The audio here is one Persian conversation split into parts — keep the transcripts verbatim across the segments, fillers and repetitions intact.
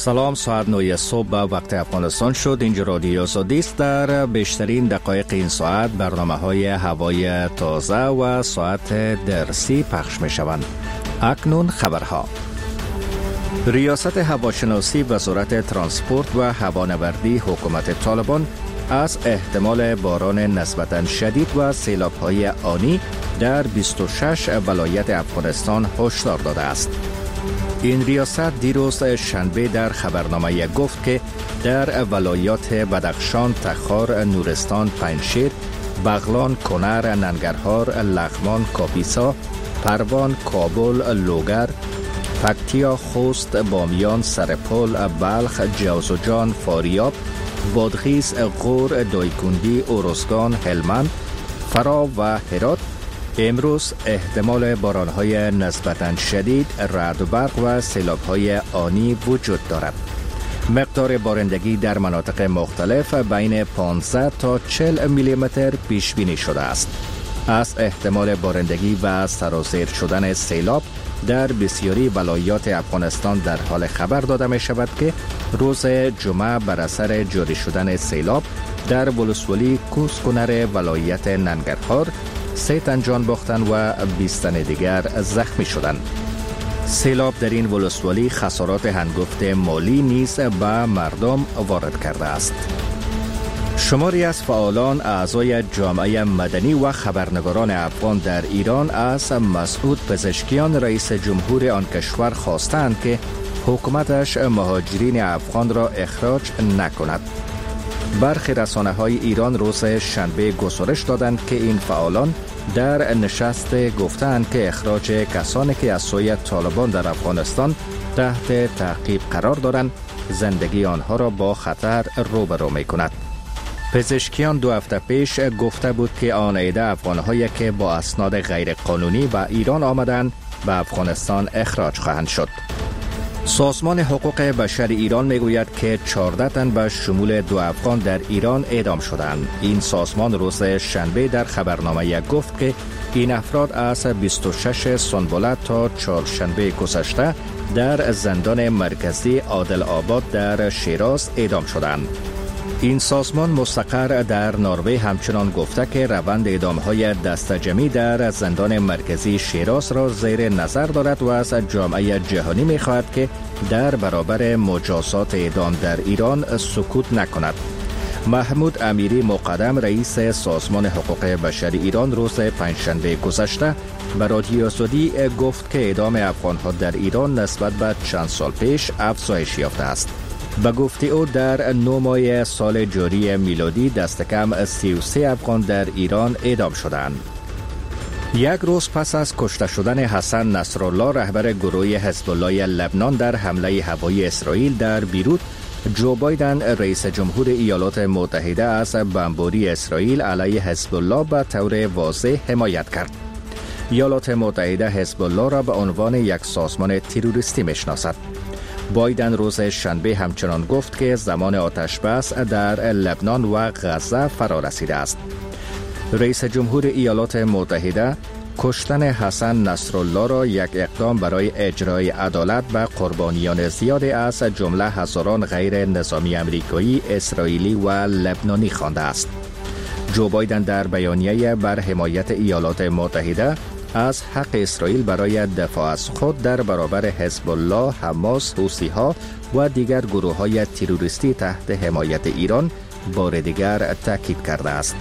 سلام، ساعت نه صبح به وقت افغانستان شد. اینجا رادیو آزادیست. در بیشترین دقایق این ساعت برنامه های هوای تازه و ساعت درسی پخش می شوند. اکنون خبرها. ریاست هواشناسی وزارت ترانسپورت و هوانوردی حکومت طالبان از احتمال باران نسبتاً شدید و سیلاب‌های آنی در بیست و شش ولایت افغانستان هشدار داده است. این ریاست دیروز شنبه در خبرنامه گفت که در ولایات بدخشان، تخار، نورستان، پنجشیر، بغلان، کنر، ننگرهار، لغمان، کاپیسا، پروان، کابل، لوگر، پکتیا، خوست، بامیان، سرپل، بلخ، جوزجان، فاریاب، بادغیس، غور، دایکندی، اورزگان، هلمند، فرا و هرات امروز احتمال باران‌های نسبتاً شدید، رعد و برق و سیلاب‌های آنی وجود دارد. مقدار بارندگی در مناطق مختلف بین پانزده تا چهل میلیمتر پیش بینی شده است. از احتمال بارندگی و سرازیر شدن سیلاب در بسیاری ولایات افغانستان در حال خبر داده می شود که روز جمعه بر اثر جاری شدن سیلاب در ولسوالی کوسکنر ولایت ننگرهار سه تن جان باختند و بیست تن دیگر زخمی شدند. سیلاب در این ولسوالی خسارات هنگفت مالی نیز به مردم وارد کرده است. شماری از فعالان اعضای جامعه مدنی و خبرنگاران افغان در ایران از مسعود پزشکیان رئیس جمهور آن کشور خواستند که حکومتش مهاجرین افغان را اخراج نکند. برخی رسانه‌های ایران روز شنبه گزارش دادند که این فعالان در نشست گفتند که اخراج کسانی که از سوی طالبان در افغانستان تحت تعقیب قرار دارند زندگی آنها را با خطر روبرو می‌کند. پزشکیان دو هفته پیش گفته بود که آن عده افغان‌هایی که با اسناد غیرقانونی به ایران آمدند به افغانستان اخراج خواهند شد. سازمان حقوق بشر ایران میگوید که چهارده تن به شمول دو افغان در ایران اعدام شدند. این سازمان روز شنبه در خبرنامه گفت که این افراد از بیست و شش سنبله تا چهارشنبه گذشته در زندان مرکزی عادل آباد در شیراز اعدام شدند. این سازمان مستقر در نروژ همچنان گفته که روند اعدام‌های دستجمعی در زندان مرکزی شیراز را زیر نظر دارد و از جامعه جهانی می‌خواهد که در برابر مجازات اعدام در ایران سکوت نکند. محمود امیری مقدم رئیس سازمان حقوق بشر ایران روز پنجشنبه گذشته به رادیو آزادی گفت که اعدام افغان‌ها در ایران نسبت به چند سال پیش افزایش یافته است. به گفته او در نه ماه سال جاری میلادی دست کم سی و سه افغان در ایران اعدام شدند. یک روز پس از کشته شدن حسن نصرالله رهبر گروه حزب الله لبنان در حمله هوایی اسرائیل در بیروت، جو بایدن رئیس جمهور ایالات متحده از بمباری اسرائیل علیه حزب الله به طور واضح حمایت کرد. ایالات متحده حزب الله را به عنوان یک سازمان تروریستی میشناسد. بایدن روز شنبه همچنان گفت که زمان آتش بس در لبنان و غزه فرا رسیده است. رئیس جمهور ایالات متحده کشتن حسن نصرالله را یک اقدام برای اجرای عدالت به قربانیان زیادی از جمله هزاران غیر نظامی امریکایی، اسرائیلی و لبنانی خوانده است. جو بایدن در بیانیه بر حمایت ایالات متحده از حق اسرائیل برای دفاع از خود در برابر حزب الله، حماس، حوثی‌ها و دیگر گروه‌های تروریستی تحت حمایت ایران بار دیگر تاکید کرده است.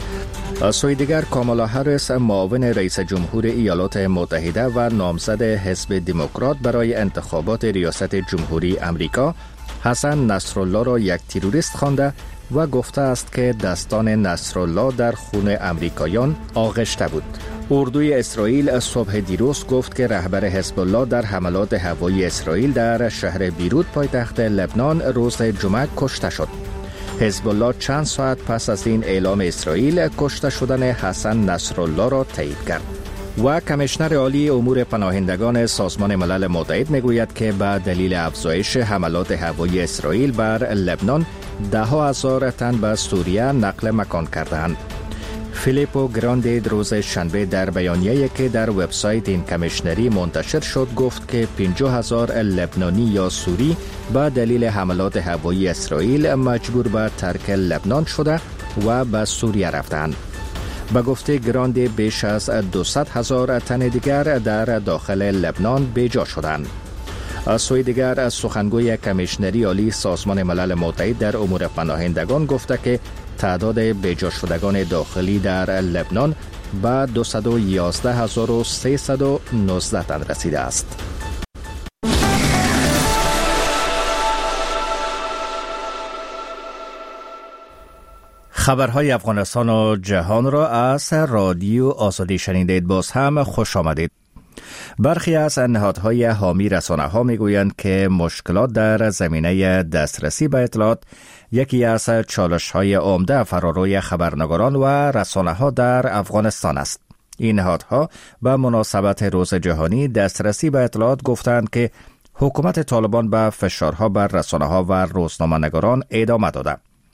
از سوی دیگر کامالا هریس معاون رئیس جمهور ایالات متحده و نامزد حزب دموکرات برای انتخابات ریاست جمهوری امریکا حسن نصرالله را یک تروریست خوانده و گفته است که دستان نصرالله در خون امریکایان آغشته بود. اردوی اسرائیل صبح دیروز گفت که رهبر حزب الله در حملات هوایی اسرائیل در شهر بیروت پایتخت لبنان روز جمعه کشته شد. حزب الله چند ساعت پس از این اعلام اسرائیل کشته شدن حسن نصرالله را تایید کرد. و کمیشنر عالی امور پناهندگان سازمان ملل متحد میگوید که به دلیل افزایش حملات هوایی اسرائیل بر لبنان ده ها هزار تن به سوریه نقل مکان کردند. فیلیپو گراندی روز شنبه در بیانیه‌ای که در وبسایت این کمیشنری منتشر شد گفت که پنجاه هزار لبنانی یا سوری به دلیل حملات هوایی اسرائیل مجبور به ترک لبنان شده و به سوریه رفتند. به گفته گراندی بیش از دویست هزار تن دیگر در داخل لبنان بیجا شدند. از سوی دیگر از سخنگوی کمیشنری عالی سازمان ملل متحد در امور پناهندگان گفته که تعداد بیجا شدگان داخلی در لبنان به دویست و یازده هزار و سیصد و نوزده تن رسیده است. خبرهای افغانستان و جهان را از رادیو آزادی شنیدید. باز هم خوش آمدید. برخی از نهادهای حامی رسانه‌ها میگویند که مشکلات در زمینه دسترسی به اطلاعات یکی از چالش‌های عمده فراروی خبرنگاران و رسانه‌ها در افغانستان است. این نهادها به مناسبت روز جهانی دسترسی به اطلاعات گفتند که حکومت طالبان به فشارها بر رسانه‌ها و روزنامه‌نگاران ادامه داده.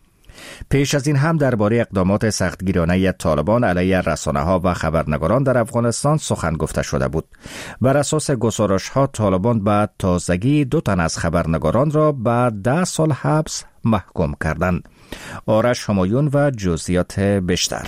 پیش از این هم درباره اقدامات سختگیرانه طالبان علیه رسانه‌ها و خبرنگاران در افغانستان سخن گفته شده بود. بر اساس گزارش‌ها طالبان به تازگی دو تن از خبرنگاران را به ده سال حبس محکوم کردند. آرش همایون و جزئیات بیشتر.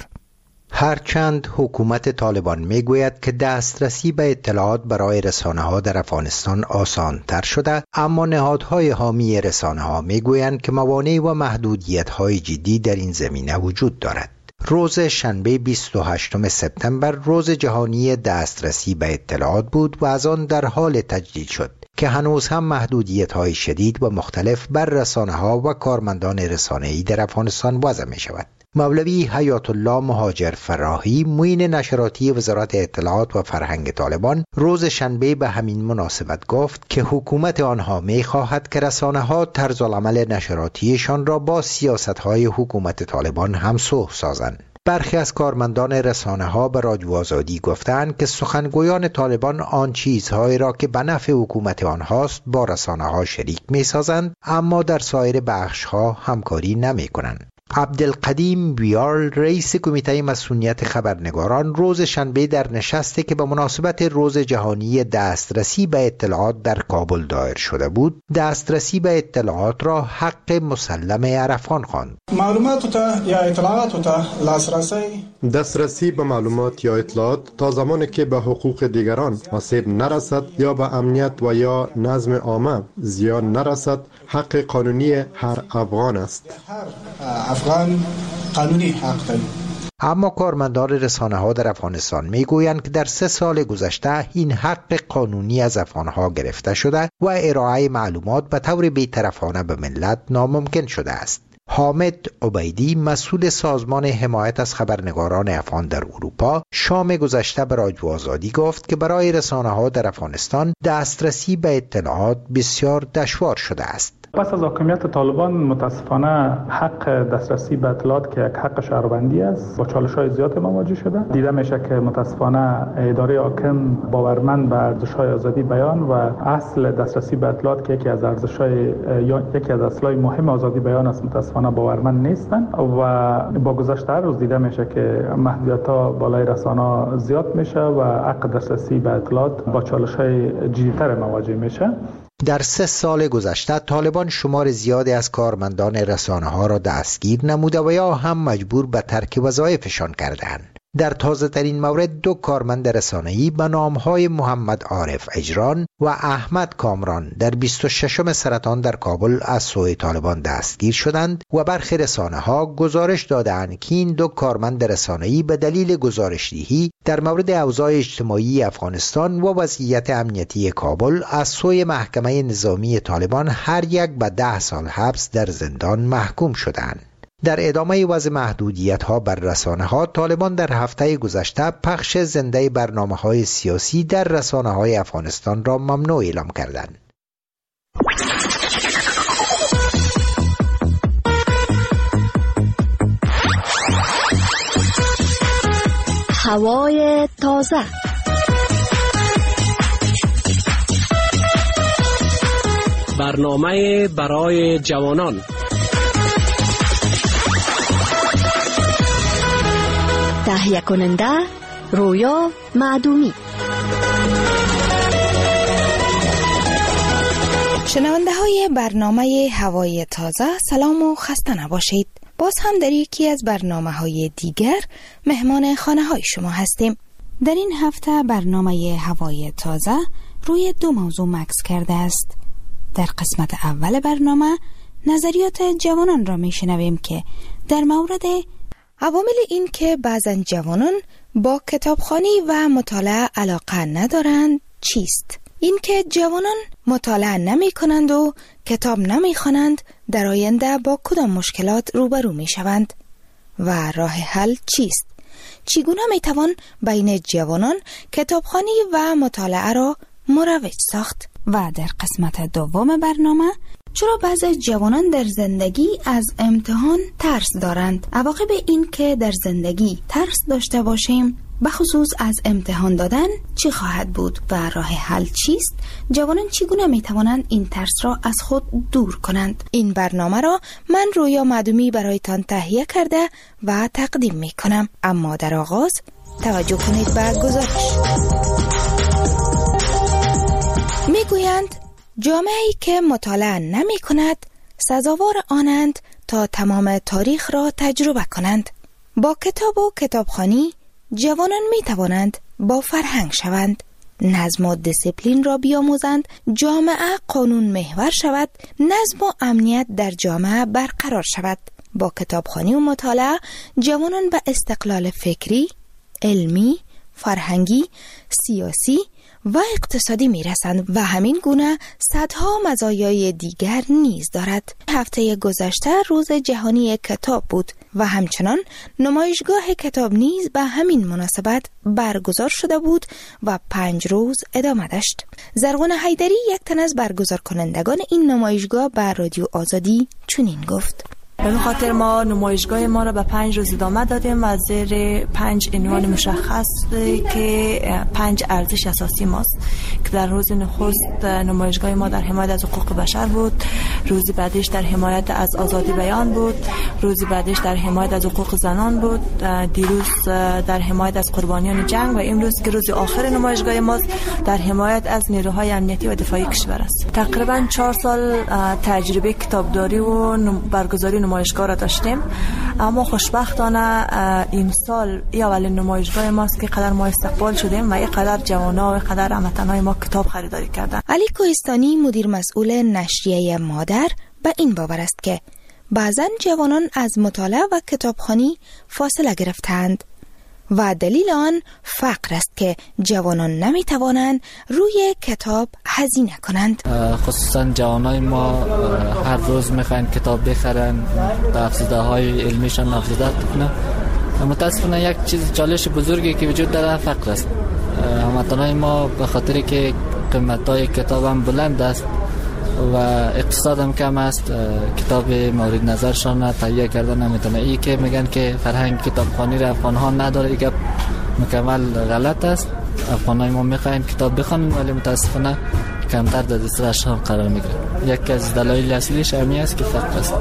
هرچند حکومت طالبان میگوید که دسترسی به اطلاعات برای رسانه‌ها در افغانستان آسان تر شده، اما نهادهای حامی رسانه‌ها میگویند که موانع و محدودیت‌های جدی در این زمینه وجود دارد. روز شنبه بیست و هشتم سپتامبر روز جهانی دسترسی به اطلاعات بود و از آن در حال تجدید شد که هنوز هم محدودیت‌های شدید و مختلف بر رسانه‌ها و کارمندان رسانه‌ای در افغانستان وضع می‌شود. مولوی حیات الله مهاجر فراهی معین نشراتی وزارت اطلاعات و فرهنگ طالبان روز شنبه به همین مناسبت گفت که حکومت آنها می خواهد که رسانه‌ها طرز العمل نشراتیشان را با سیاست‌های حکومت طالبان همسو سازند. برخی از کارمندان رسانه‌ها به رادیو آزادی گفتند که سخنگویان طالبان آن چیزهایی را که به نفع حکومت آنهاست با رسانه‌ها شریک می‌سازند، اما در سایر بخش‌ها همکاری نمی‌کنند. عبدالقدیم بیار رئیس کمیته مسئولیت خبرنگاران روز شنبه در نشستی که به مناسبت روز جهانی دسترسی به اطلاعات در کابل دایر شده بود، دسترسی به اطلاعات را حق مسلم عرفان خواند. معلومات یا اطلاعات دسترسی دسترسی به معلومات یا اطلاعات تا زمانی که به حقوق دیگران آسیب نرسد یا به امنیت و یا نظم عامه زیان نرسد حق قانونی هر افغان است. افغان قانونی حق دارد. اما کارمندان رسانه‌ها در افغانستان میگویند که در سه سال گذشته این حق قانونی از افغانها گرفته شده و ارائه معلومات به طور بی‌طرفانه به ملت ناممکن شده است. حامد عبیدی مسئول سازمان حمایت از خبرنگاران افغان در اروپا شام گذشته به رادیو آزادی گفت که برای رسانه‌ها در افغانستان دسترسی به اطلاعات بسیار دشوار شده است. پس از حاکمیت طالبان متاسفانه حق دسترسی به اطلاعات که یک حق شهروندی است با چالش‌های زیاد مواجه شده. دیده میشه که متاسفانه اداره حاکم باورمند به ارزش‌های آزادی بیان و اصل دسترسی به اطلاعات که یکی از ارزش‌های یا یکی از اصل‌های مهم آزادی بیان است متاسفانه باورمند نیستند و با گذشت هر روز دیده میشه که محدودیت‌ها بالای رسانه‌ها زیاد میشه و حق دسترسی به اطلاعات با چالش‌های جدی‌تر مواجه میشه. در سه سال گذشته طالبان شمار زیادی از کارمندان رسانه‌ها را دستگیر نموده و یا هم مجبور به ترک وظایفشان کردند. در تازه ترین مورد دو کارمند رسانه‌ای به نام‌های محمد عارف اجران و احمد کامران در بیست و ششم سرطان در کابل از سوی طالبان دستگیر شدند و برخی رسانه‌ها گزارش دادند که این دو کارمند رسانه‌ای به دلیل گزارش‌دهی در مورد اوضاع اجتماعی افغانستان و وضعیت امنیتی کابل از سوی محکمه نظامی طالبان هر یک به ده سال حبس در زندان محکوم شدند. در ادامه وضع محدودیت‌ها بر رسانه‌ها، طالبان در هفته گذشته پخش زنده برنامه‌های سیاسی در رسانه‌های افغانستان را ممنوع اعلام کردند. هوای تازه. برنامه برای جوانان. تهیه کننده رویا معدومی. شنونده های برنامه هوای تازه، سلام و خسته نباشید. باز هم در یکی از برنامه های دیگر مهمان خانه های شما هستیم. در این هفته برنامه هوای تازه روی دو موضوع مکس کرده است. در قسمت اول برنامه نظریات جوانان را می شنویم که در مورد عوامل این که بعضن جوانان با کتابخوانی و مطالعه علاقه ندارند چیست؟ این که جوانان مطالعه نمی کنند و کتاب نمی خوانند در آینده با کدام مشکلات روبرو می شوند و راه حل چیست؟ چگونه می توان بین جوانان کتابخوانی و مطالعه را مروج ساخت؟ و در قسمت دوم برنامه چرا بعضی جوانان در زندگی از امتحان ترس دارند؟ عواقب این که در زندگی ترس داشته باشیم بخصوص از امتحان دادن چی خواهد بود و راه حل چیست؟ جوانان چگونه می توانند این ترس را از خود دور کنند؟ این برنامه را من رویا معدومی برایتان تهیه کرده و تقدیم می کنم. اما در آغاز توجه کنید به گزارش. می گویند جامعه‌ای که مطالعه نمی کند سزاوار آنند تا تمام تاریخ را تجربه کنند. با کتاب و کتابخوانی جوانان می توانند با فرهنگ شوند، نظم و دیسیپلین را بیاموزند، جامعه قانون محور شود، نظم و امنیت در جامعه برقرار شود. با کتابخوانی و مطالعه جوانان به استقلال فکری، علمی، فرهنگی، سیاسی و اقتصادی می رسند و همین گونه صدها مزایای دیگر نیز دارد. هفته گذشته روز جهانی کتاب بود و همچنان نمایشگاه کتاب نیز به همین مناسبت برگزار شده بود و پنج روز ادامه داشت. زرغون حیدری یک تن از برگزار کنندگان این نمایشگاه به رادیو آزادی چنین گفت: به خاطر ما نمایشگاه ما را به پنج روز ادامه دادیم و زیر پنج عنوان مشخص که پنج ارزش اساسی ماست که در روز نخست نمایشگاه ما در حمایت از حقوق بشر بود، روز بعدش در حمایت از آزادی بیان بود، روز بعدش در حمایت از حقوق زنان بود، دیروز در حمایت از قربانیان جنگ و امروز که روز آخر نمایشگاه ماست در حمایت از نیروهای امنیتی و دفاعی کشور است. تقریبا چهار سال تجربه کتابداری و برگزاری نمایشگاه را داشتیم، اما خوشبختانه این سال ای اولین نمایشگاه ماست که قدر ما استقبال شدیم و ای قدر جوانا و قدر هموطنان ما کتاب خریداری کردن. علی کوهستانی مدیر مسئول نشریه مادر به این باور است که بعضن جوانان از مطالعه و کتابخوانی فاصله گرفتند و دلیل آن فقر است که جوانان نمی توانند روی کتاب هزینه کنند. خصوصا جوانای ما هر روز میخواین کتاب بخرن، افزوده های علمیشان افزوده کنن. متاسفانه یک چیز چالش بزرگی که وجود داره فقر است. هموطنای ما به خاطر که قیمت های کتاب هم بلند است و اقتصاد هم کم است، کتاب مورد نظرشان تهیه کردن نمیتونه. ای که میگن که فرهنگ کتابخوانی را افغان ها نداره، دیگه مکمل غلط است. افغانای ما میخواین کتاب بخونن ولی متاسفانه کمتر در دسترسشان قرار میگیره. یکی از دلایل اصلیش همین است که فقر است.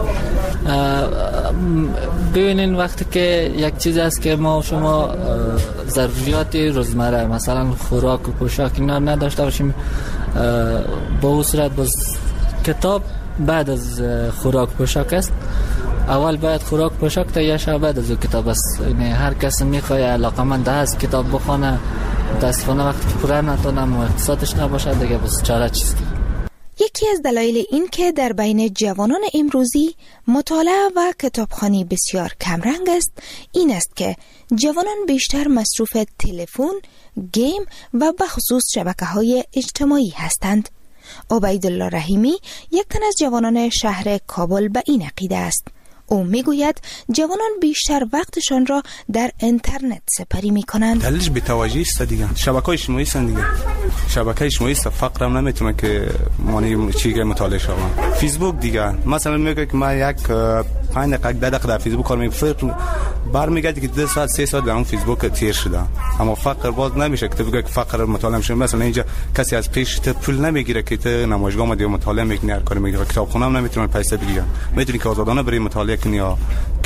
ببینین وقتی که یک چیز است که ما شما ضروریات روزمره مثلا خوراک و پوشاک اینا نداشته باشیم، با اون صورت باز کتاب بعد از خوراک پوشاک است. اول باید خوراک پوشاک تهیه شود، بعد از کتاب است. یعنی هر کس میخواد علاقمند است کتاب بخونه، متاسفانه وقتی که پوره نتونه و اقتصادش نباشه دیگه بس چاره چیست. یکی از دلایل این که در بین جوانان امروزی مطالعه و کتابخوانی بسیار کمرنگ است این است که جوانان بیشتر مصروف تلفن، گیم و بخصوص شبکه‌های اجتماعی هستند. عبیدالله رحیمی یک تن از جوانان شهر کابل به این عقیده است. او میگوید جوانان بیشتر وقتشان را در اینترنت سپری میکنند. دلیلش بی‌توجهی است دیگه. شبکه‌های اجتماعی است دیگه. شبکه اجتماعی است، فقر هم نمیتونه که معنی چیزی مطالعه شوم. فیسبوک دیگه مثلا میگه که من یک پنج دقیقه ده دقیقه در فیسبوک کار میکنم، برمیگردی که دو ساعت سه ساعت در اون فیسبوک تیر شده. اما فقر باز نمیشه که تو بگی که فقر مطالعه میشه. مثلا اینجا کسی از پیش تو پول نمیگیره که تو نمایشگاه ما مطالعه میکنی، هر کاری میگیره. کتابخونه هم نمیتونه پیسه بگیره. میتونی که آزادانه بری مطالعه کنی یا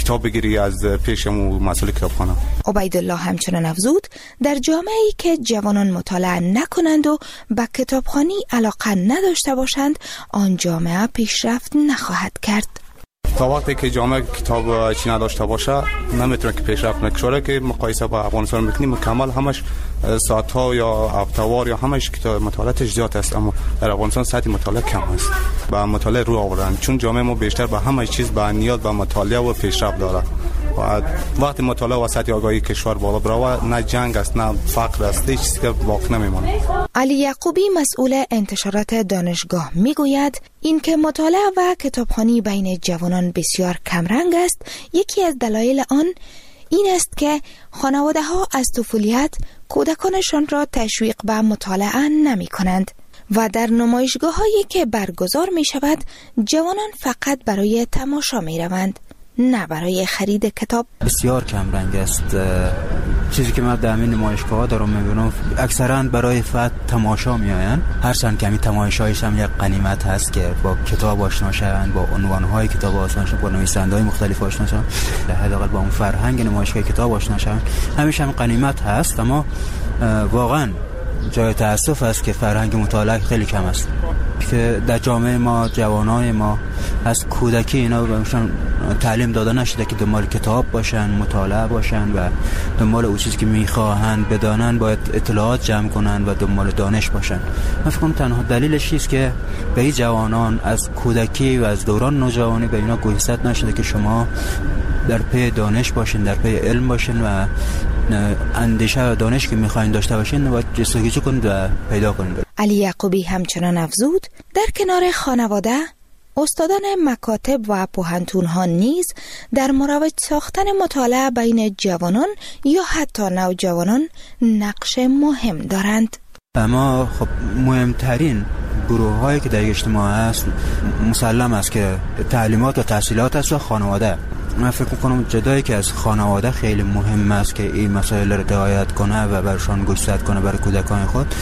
کتاب بگیری از پیشمو مسئول کتابخانه. عبیدالله همچنان افزود در جامعه‌ای که جوانان مطالعه نکنند و به کتابخوانی علاقه نداشته باشند آن جامعه پیشرفت نخواهد کرد. تا وقتی که جامعه کتاب چی نداشته باشه نمیتونه که پیشرفت نکنه. که مقایسه با افغانستان میکنیم مکمل همش ساعت‌ها یا هفته‌وار یا همش کتاب مطالعاتش زیاد است، اما در افغانستان سطح مطالعه کم است. با مطالعه رو آوردن چون جامعه ما بیشتر به همه چیز به نیاز به مطالعه و پیشرفت داره. و وقتی مطالعه و سطح آگاهی کشور بالا بره نه جنگ است نه فقر است، هیچ چیزی که باقی نمیمونه. علی یعقوبی مسئول انتشارات دانشگاه میگوید اینکه مطالعه و کتابخوانی بین جوانان بسیار کمرنگ است یکی از دلایل آن این است که خانواده ها از طفولیت کودکانشان را تشویق به مطالعه نمی کنند و در نمایشگاه هایی که برگزار می شود جوانان فقط برای تماشا می روند نه برای خرید کتاب. بسیار کم رنگ است. چیزی که من در همین نمایشگاه دارم میبینم اکثرا برای فقط تماشا میآیند، هرچند که همین تماشایش هم یک غنیمت هست که با کتاب آشنا شوند، با عنوانهای کتاب آشنا شوند، با نویسنده‌های مختلف آشنا شوند، حداقل با اون فرهنگ نمایشگاه کتاب آشنا شوند. همیشه هم غنیمت هست، اما واقعا جای تأسف است که فرهنگ مطالعه خیلی کم است. که در جامعه ما جوانان ما از کودکی اینا بهشون تعلیم داده نشده که دنبال کتاب باشن، مطالعه باشن و دنبال اون چیزی که میخواهند بدانن باید اطلاعات جمع کنن و دنبال دانش باشن. من فکر کنم تنها دلیلش است که به این جوانان از کودکی و از دوران نوجوانی به اینا گوشزد نشده که شما در پی دانش باشین، در پی علم باشین و اندیشه و دانش که میخواین داشته باشین باید جستجو کنید و پیدا کنید. علی یعقوبی همچنان افزود در کنار خانواده استادان مکاتب و پوهنتون‌ها نیز در مروج ساختن مطالعه بین جوانان یا حتی نوجوانان نقش مهم دارند. اما خب مهمترین گروه هایی که در اجتماع هست مسلم است که تعلیمات و تحصیلات است و خانواده. من فکر میکنم جدایی که از خانواده خیلی مهم است که این مسائل را رعایت کنه و برشان گوشزد کنه برای کودکان خود.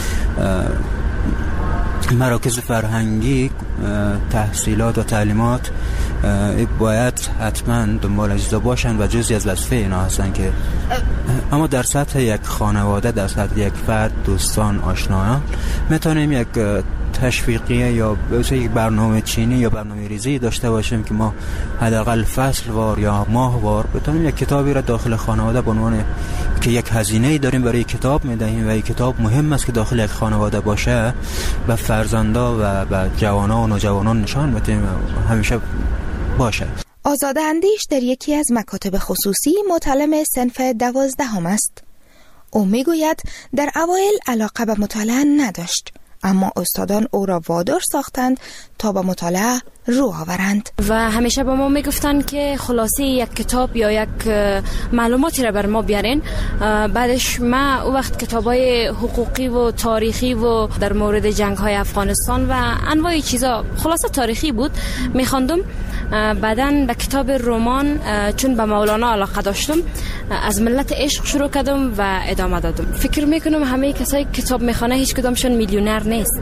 مراکز فرهنگی تحصیلات و تعلیمات باید حتما دنبال اجزا باشن و جزئی از وظیفه اینا هستن که اما در سطح یک خانواده، در سطح یک فرد، دوستان، آشنایان میتونیم یک تشویقیه یا یک برنامه چینی یا برنامه ریزی داشته باشیم که ما حداقل فصل وار یا ماه وار بتونیم یک کتابی را داخل خانواده به عنوان که یک هزینه‌ای داریم برای کتاب میدهیم و این کتاب مهم است که داخل یک خانواده باشه به فرزندا و به جوانان و نوجوانان نشان بدیم همیشه باشه. آزاده اندیش در یکی از مکاتب خصوصی متعلم صنف دوازدهم است. او میگوید در اوایل علاقه به مطالعه نداشت، اما استادان او را وادار ساختند تا به مطالعه رو آورند و همیشه به ما میگفتن که خلاصه یک کتاب یا یک معلوماتی را بر ما بیارین. بعدش ما او وقت کتابای حقوقی و تاریخی و در مورد جنگ های افغانستان و انواع چیزا خلاصه تاریخی بود میخواندم. بعدن به کتاب رمان چون به مولانا علاقه داشتم از ملت عشق شروع کردم و ادامه دادم. فکر میکنم همه کسایی کتاب میخوانه هیچ کدامشون میلیونر نیست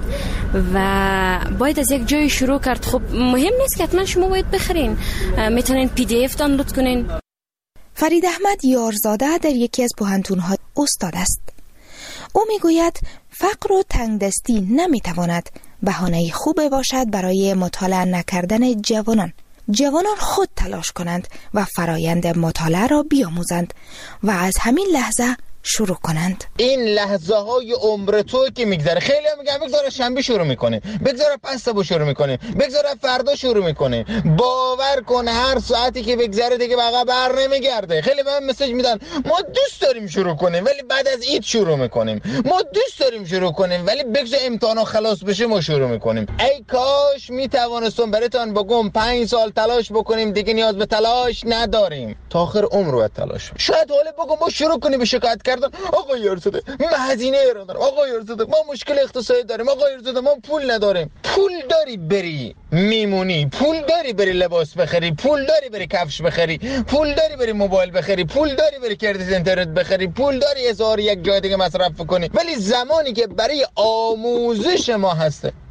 و باید از یک جای شروع کرد. خب مهم نیست که حتما شما باید بخرین، میتونین پی دی اف دانلود کنین. فرید احمد یارزاده در یکی از پوهنتون‌ها استاد است. او میگوید فقر و تنگدستی نمیتواند بهانه خوبی باشد برای مطالعه نکردن جوانان. جوانان خود تلاش کنند و فرایند مطالعه را بیاموزند و از همین لحظه شروع کنند. این لحظه های عمر تو که میگذره، خیلی هم میگن بگذاره شنبه شروع میکنه، بگذاره پس صبح شروع میکنه، بگذاره فردا شروع میکنه. باور کن هر ساعتی که بگذره دیگه بقا بر نمیگرده. خیلی به من مسیج میدن ما دوست داریم شروع کنیم ولی بعد از عید شروع میکنیم، ما دوست داریم شروع کنیم ولی بگذار امتحانا خلاص بشه ما شروع میکنیم. ای کاش میتوانستم براتون بگم پنج سال تلاش بکنیم دیگه نیاز به تلاش نداریم، تا آخر عمر رو تلاش. شاید حالا بگم ما شروع کنیم به شکایت کردن، آقا یارزاده من هزینه رو دارم، آقا یارزاده ما مشکل اقتصادی داریم، آقا یارزاده ما پول نداریم. پول داری بری میمونی، پول داری بری لباس بخری، پول داری بری کفش بخری، پول داری بری موبایل بخری، پول داری بری کردیت اینترنت بخری، پول داری هزار یک جای دیگه مصرف کنی. ولی زمانی که برای آموزش ما هسته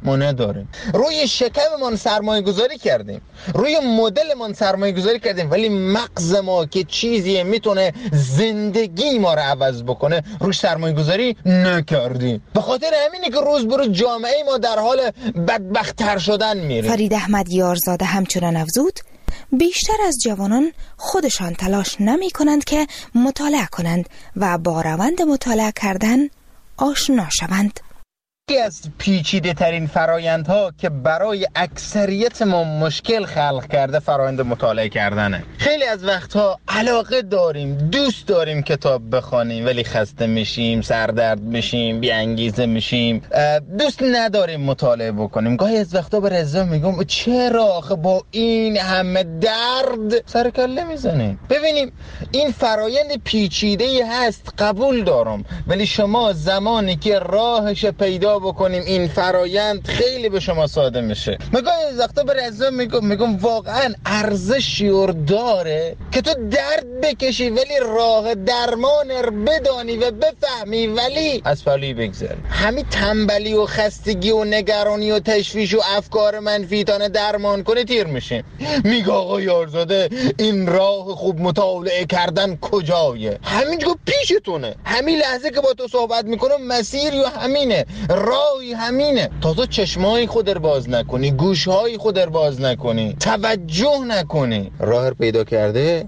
ما نداریم. روی شکممان سرمایه گذاری کردیم، روی مدلمان سرمایه گذاری کردیم، ولی مغز ما که چیزی میتونه زندگی ما رو عوض بکنه روش سرمایه گذاری نکردیم. به خاطر همینه که روز به روز جامعه ما در حال بدبخت‌تر شدن میره. فرید احمد یارزاده همچنان افزود بیشتر از جوانان خودشان تلاش نمی کنند که مطالعه کنند و با روند مطالعه کردن آشنا شوند. یکی از پیچیده ترین فرایندها که برای اکثریت ما مشکل خلق کرده فرایند مطالعه کردنه. خیلی از وقتها علاقه داریم، دوست داریم کتاب بخوانیم، ولی خسته میشیم، سردرد میشیم، بی انگیزه میشیم، دوست نداریم مطالعه بکنیم. گاهی از وقتا به رضا میگم چرا آخه با این همه درد سر کله میزنیم؟ ببینیم این فرایند پیچیده‌ای هست، قبول دارم، ولی شما زمانی که راهش پیدا بکنیم این فرایند خیلی به شما ساده میشه. مگه از وقتا به رضا میگم میگم واقعا ارزشی داره که تو درد بکشی ولی راه درمان رو بدانی و بفهمی ولی از پلوی بگذری. همین تنبلی و خستگی و نگرانی و تشویش و افکار منفی تانه درمان کنه تیر میشه. میگه آقا یارزاده این راه خوب مطالعه کردن کجایه؟ همینجا پیشتونه، همین لحظه که با تو صحبت میکنم مسیر یا همینه، راهی همینه. تا تو چشمای خود رو باز نکنی، گوشهای خود رو باز نکنی، توجه نکنی، راه رو پیدا کرده.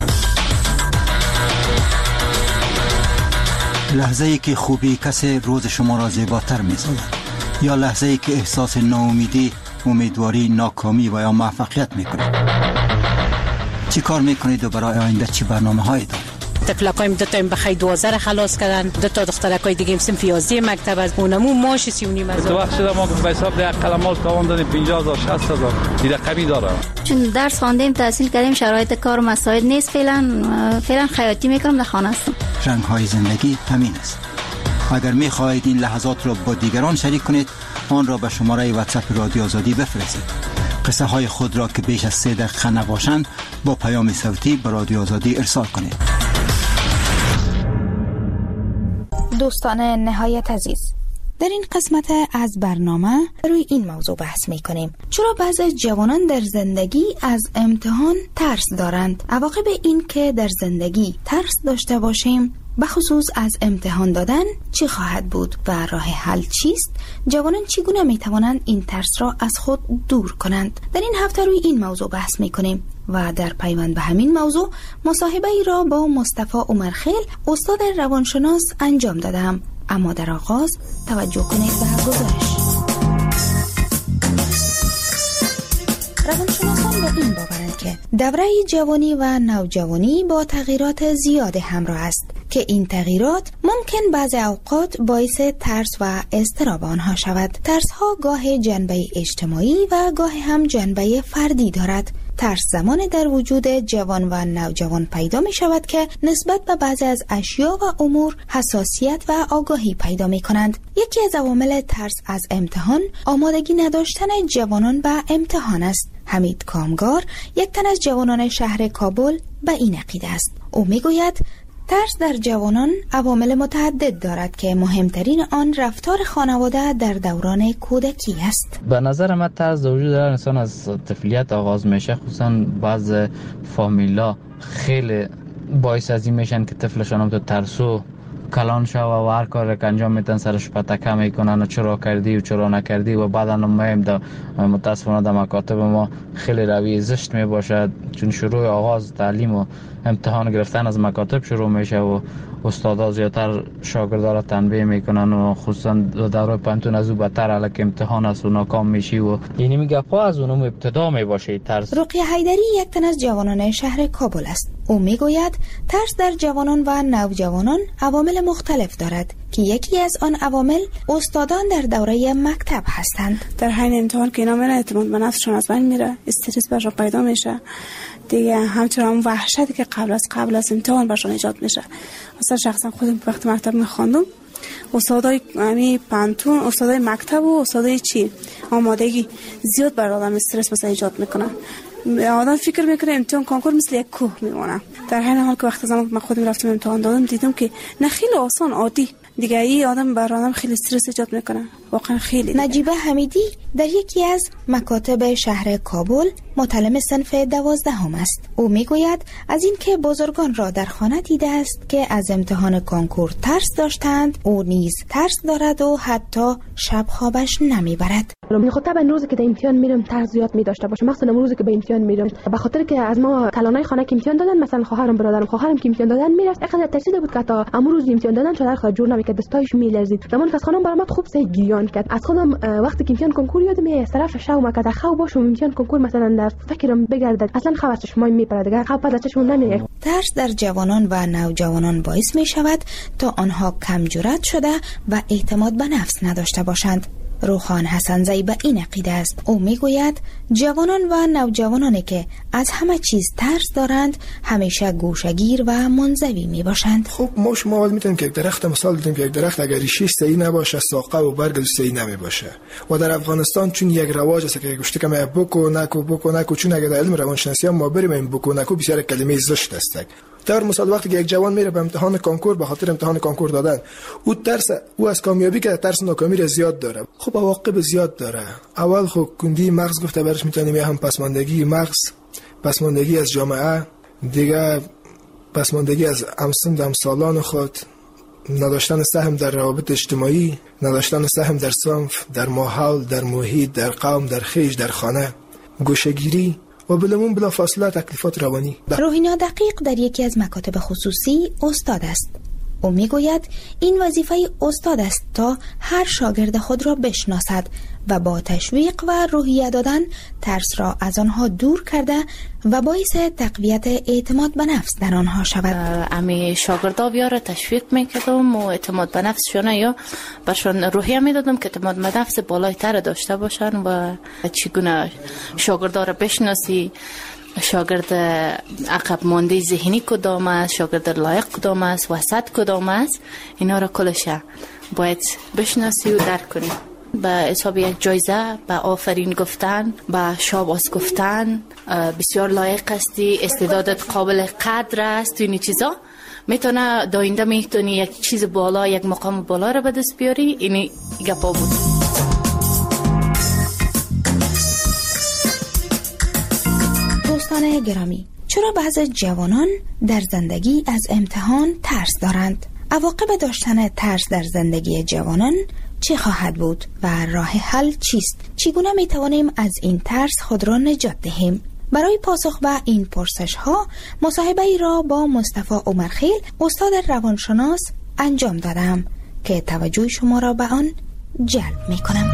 لحظه ای که خوبی کسی روز شما را زیباتر می‌سازد، یا لحظه ای که احساس ناامیدی، امیدواری، ناکامی و یا موفقیت میکنید. چی کار میکنید و برای آینده چی برنامه‌هایی دارید؟ تفلقایم دو تا بخای دوازده خلاص کردن، دو تا دخترکای دیگه هم سنف یازده مکتب از اونمو ماش سی و نیم هزار. تو وقت شده ما به حساب ده قلمال تاوان دادیم پنجاه هزار شصت هزار دیگه کمی داره. چون درس خواندیم تحصیل کردیم شرایط کار و مساعد نیست، فعلا فعلا خیاطی میکنم در خانه هستم. رنگ های زندگی همین است. اگر میخواهید این لحظات را با دیگران شریک کنید آن را به شماره واتساپ رادیو آزادی بفرستید. قصه های خود را که بیش از سه دقیقه نباشند با پیام صوتی به رادیو آزادی ارسال کنید. دوستان نهایت عزیز، در این قسمت از برنامه روی این موضوع بحث می کنیم. چرا بعضی جوانان در زندگی از امتحان ترس دارند؟ عواقب این که در زندگی ترس داشته باشیم بخصوص از امتحان دادن چی خواهد بود و راه حل چیست؟ جوانان چگونه می توانند این ترس را از خود دور کنند؟ در این هفته روی این موضوع بحث می کنیم و در پیوند به همین موضوع مصاحبه ای را با مصطفی عمرخیل استاد روانشناس انجام دادم. اما در آغاز توجه کنید به گزارش. روانشناسان به این باورند که دوره جوانی و نوجوانی با تغییرات زیاد همراه است که این تغییرات ممکن بعضی اوقات باعث ترس و اضطراب آنها شود. ترس ها گاه جنبه اجتماعی و گاه هم جنبه فردی دارد. ترس زمان در وجود جوان و نوجوان پیدا می شود که نسبت به بعضی از اشیا و امور حساسیت و آگاهی پیدا می کنند. یکی از عوامل ترس از امتحان آمادگی نداشتن جوانان به امتحان است. حمید کامگار، یک تن از جوانان شهر کابل، به این عقیده است. او می گوید ترس در جوانان عوامل متعدد دارد که مهمترین آن رفتار خانواده در دوران کودکی است. به نظر من ترس در وجود هر انسان از طفولیت آغاز میشه، خصوصا بعض فامیلا خیلی باعث از این میشن که طفلشان هم تو ترسو کلان شو و هر کار که انجام میدن سرش پتکه میکنن و چرا کردی و چرا نکردی و بعدا مهم در متاسفانه در مکاتب ما خیلی روی زشت میباشد، چون شروع آغاز تعلیم و امتحان گرفتن از مکاتب شروع میشه و استادا زیادتر شاگردا را تنبیه میکنن و خصوصا دوره پانتون از او بدتر الک امتحان است و ناکام میشی و یعنی میگه پا از اونم ابتدا میباشه ترس. رقیه حیدری یک تن از جوانان شهر کابل است. او میگوید ترس در جوانان و نوجوانان عوامل مختلف دارد که یکی از آن عوامل استادان در دوره مکتب هستند. در حین امتحان که اینا میره اعتماد به نفسشون از بین میره، استرس برشون پیدا میشه دیگه، همچنان وحشتی که قبل از قبل از امتحان برشون ایجاد میشه. مثلا شخصا خودم وقتی مکتب میخواندم استادای یعنی پانتون، استادای مکتب و استادای چی آمادگی زیاد بر آدم استرس مثلا ایجاد میکنن. آدم فکر میکنه امتحان کنکور مثل یک کوه میمونه، در حین حال که وقتی زمان من خودم رفتم امتحان دادم دیدم که نه خیلی آسان عادی دیگه. ای آدم بر آدم خیلی استرس ایجاد میکنه. واقعا خیلی. نجیبه حمیدی در یکی از مکاتب شهر کابل متعلم صنف دوازدهم است. او میگوید از اینکه بزرگان را در خانه دیده است که از امتحان کنکور ترس داشتند، او نیز ترس دارد و حتی شب خوابش نمیبرد. خب طبعا روزی که در امتحان میرم ترس زیاد می داشته باشم، مثلا روزی که به امتحان میرم به خاطر که از ما کلانای خانه که امتحان دادن، مثلا خواهرم برادرم خواهرم که امتحان دادن میرفت اینقدر ترسیده بود که تا امروز امتحان دادن چادر خود جور نمیکرد، دستایش میلرزید. زمان که از خانم برآمد خوب سه گریان کرد. از خودم وقتی که امتحان کنکور یادم میاد از طرف شوم که در خواب باشم امتحان کنکور مثلا در فکرم بگردد اصلا خبر چشم میپره دیگه خواب پس چشم نمیاد. ترس در جوانان و نوجوانان باعث می شود تا آنها کم جرأت شده و اعتماد به نفس نداشته باشند. روخان حسنزی به این عقیده است. او میگوید جوانان و نوجوانانی که از همه چیز ترس دارند همیشه گوشه‌گیر و منزوی می باشند. خب ما شما اول میتونیم که یک درخت مثال بدیم که یک درخت اگر ریشش صحیح نباشه ساقه و برگ صحیح نمی باشه. و در افغانستان چون یک رواج است که گوشته که ما بکو نکو بکو نکو، چون اگر در علم روانشناسی ما بریم این بکو نکو بسیار کلمه زشت است. در مثال وقتی که یک جوان میره به امتحان کنکور به خاطر امتحان کنکور دادن، او ترس او از کامیابی که ترس ناکامی را زیاد داره. خب عواقب زیاد داره. اول خب کندی مغز گفته برش میتونیم هم پسماندگی مغز، پسماندگی از جامعه، دیگه پسماندگی از همسن همسالان خود، نداشتن سهم در روابط اجتماعی، نداشتن سهم در صنف، در ماحول، در محیط، در قوم، در خیش، در خانه، گوشه‌گیری و بلمون بلا فاصله تکلیفات روانی. روحینا دقیق در یکی از مکاتب خصوصی استاد است. او میگوید این وظیفه استاد است تا هر شاگرد خود را بشناسد و با تشویق و روحیه دادن ترس را از آنها دور کرده و باعث تقویت اعتماد به نفس در آنها شود. امی شاگردا بیاره تشویق میکردم و اعتماد به نفسشون یا برشون روحیه میدادم که اعتماد به نفس بالایتر داشته باشن و چگونه شاگردا را بشناسی، شاگرد عقب مانده ذهنی کدام است، شاگرد لایق کدام است، وسط کدام است، اینا را کلش باید بشناسی و درک کنی. به حساب یک جایزه، به آفرین گفتن، به شاباس گفتن، بسیار لایق هستی، استعدادت قابل قدر است، این چیزا میتونه داینده میتونی یک چیز بالا، یک مقام بالا را به دست بیاری. اینی گپا بود. دوستان گرامی، چرا بعض جوانان در زندگی از امتحان ترس دارند؟ عواقب داشتن ترس در زندگی جوانان چه خواهد بود و راه حل چیست؟ چگونه می توانیم از این ترس خود را نجات دهیم؟ برای پاسخ به این پرسش ها مصاحبه ای را با مصطفی عمرخیل استاد روانشناس انجام دادم که توجه شما را به آن جلب می کنم.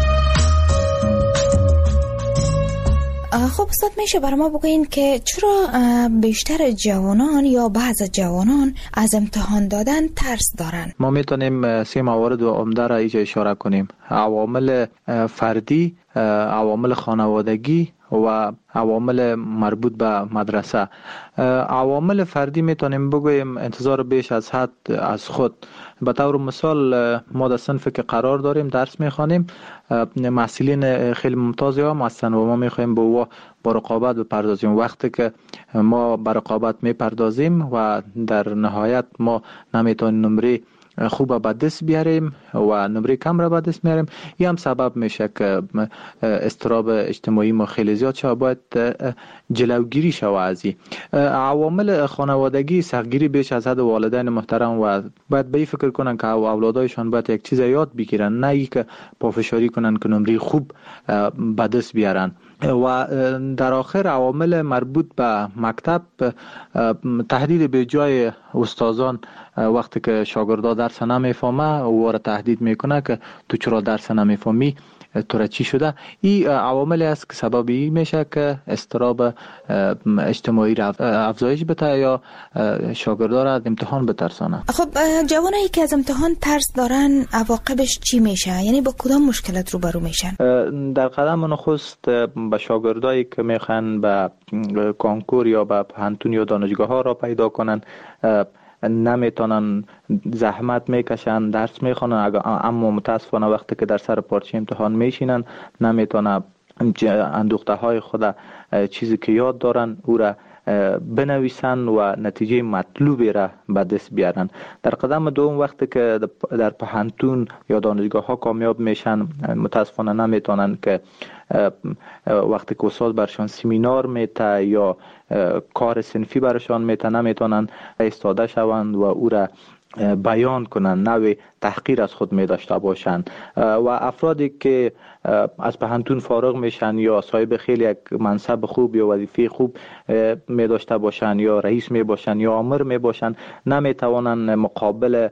خب استاد، میشه برای ما بگوین که چرا بیشتر جوانان یا بعض جوانان از امتحان دادن ترس دارن؟ ما میتونیم سه موارد و عمده را اینجا اشاره کنیم: عوامل فردی، عوامل خانوادگی و عوامل مربوط به مدرسه. عوامل فردی میتونیم بگویم انتظار بیش از حد از خود. به طور مثال ما در صنفی که قرار داریم درس میخوانیم، محصلین خیلی ممتازی هم هستن و ما میخوایم به او با رقابت بپردازیم. وقتی که ما به رقابت میپردازیم و در نهایت ما نمیتونیم نمره خوب به دست بیاریم و نمره کم را به دست میاریم، این هم سبب میشه که اضطراب اجتماعی ما خیلی زیاد شده. باید جلوگیری شود از این عوامل خانوادگی. سختگیری بیش از حد والدین محترم و باید به این فکر کنن که اولادایشان باید یک چیز یاد بگیرن، نه ای که پافشاری کنن که نمره خوب به دست بیارن. و در آخر عوامل مربوط به مکتب، تهدید به جای استادان وقتی که شاگردا درس نمیفهمه او را تهدید میکنه که تو چرا درس نمیفهمی، تو را چی شده. این عواملی است که سبب این میشه که اضطراب اجتماعی را افزایش بده یا شاگردا را از امتحان بترسانه. خب جوانایی که از امتحان ترس دارن عواقبش چی میشه؟ یعنی با کدام مشکلات روبرو میشن؟ در قدم نخست به شاگردایی که میخوان به کنکور یا به پانتون یا دانشگاه ها را پیدا کنن، نمیتونن، زحمت میکشن، درس میخونن، اما متاسفانه وقتی که در سر پارچه امتحان میشینن نمیتونن اندوخته های خود چیزی که یاد دارن او را بنویسن و نتیجه مطلوبی را به دست بیارن. در قدم دوم وقتی که در پوهنتون یا دانشگاه ها کامیاب میشن، متاسفانه نمیتونن که وقتی که استاد برشان سمینار میته یا کار صنفی برشان میته نمیتونن ایستاده شوند و او را بیان کنن، نوع تحقیر از خود می داشته باشند. و افرادی که از پوهنتون فارغ میشن یا صاحب خیلی یک منصب خوب یا وظیفه خوب می داشته باشند یا رئیس می باشند یا آمر می باشند، نمی توانند مقابل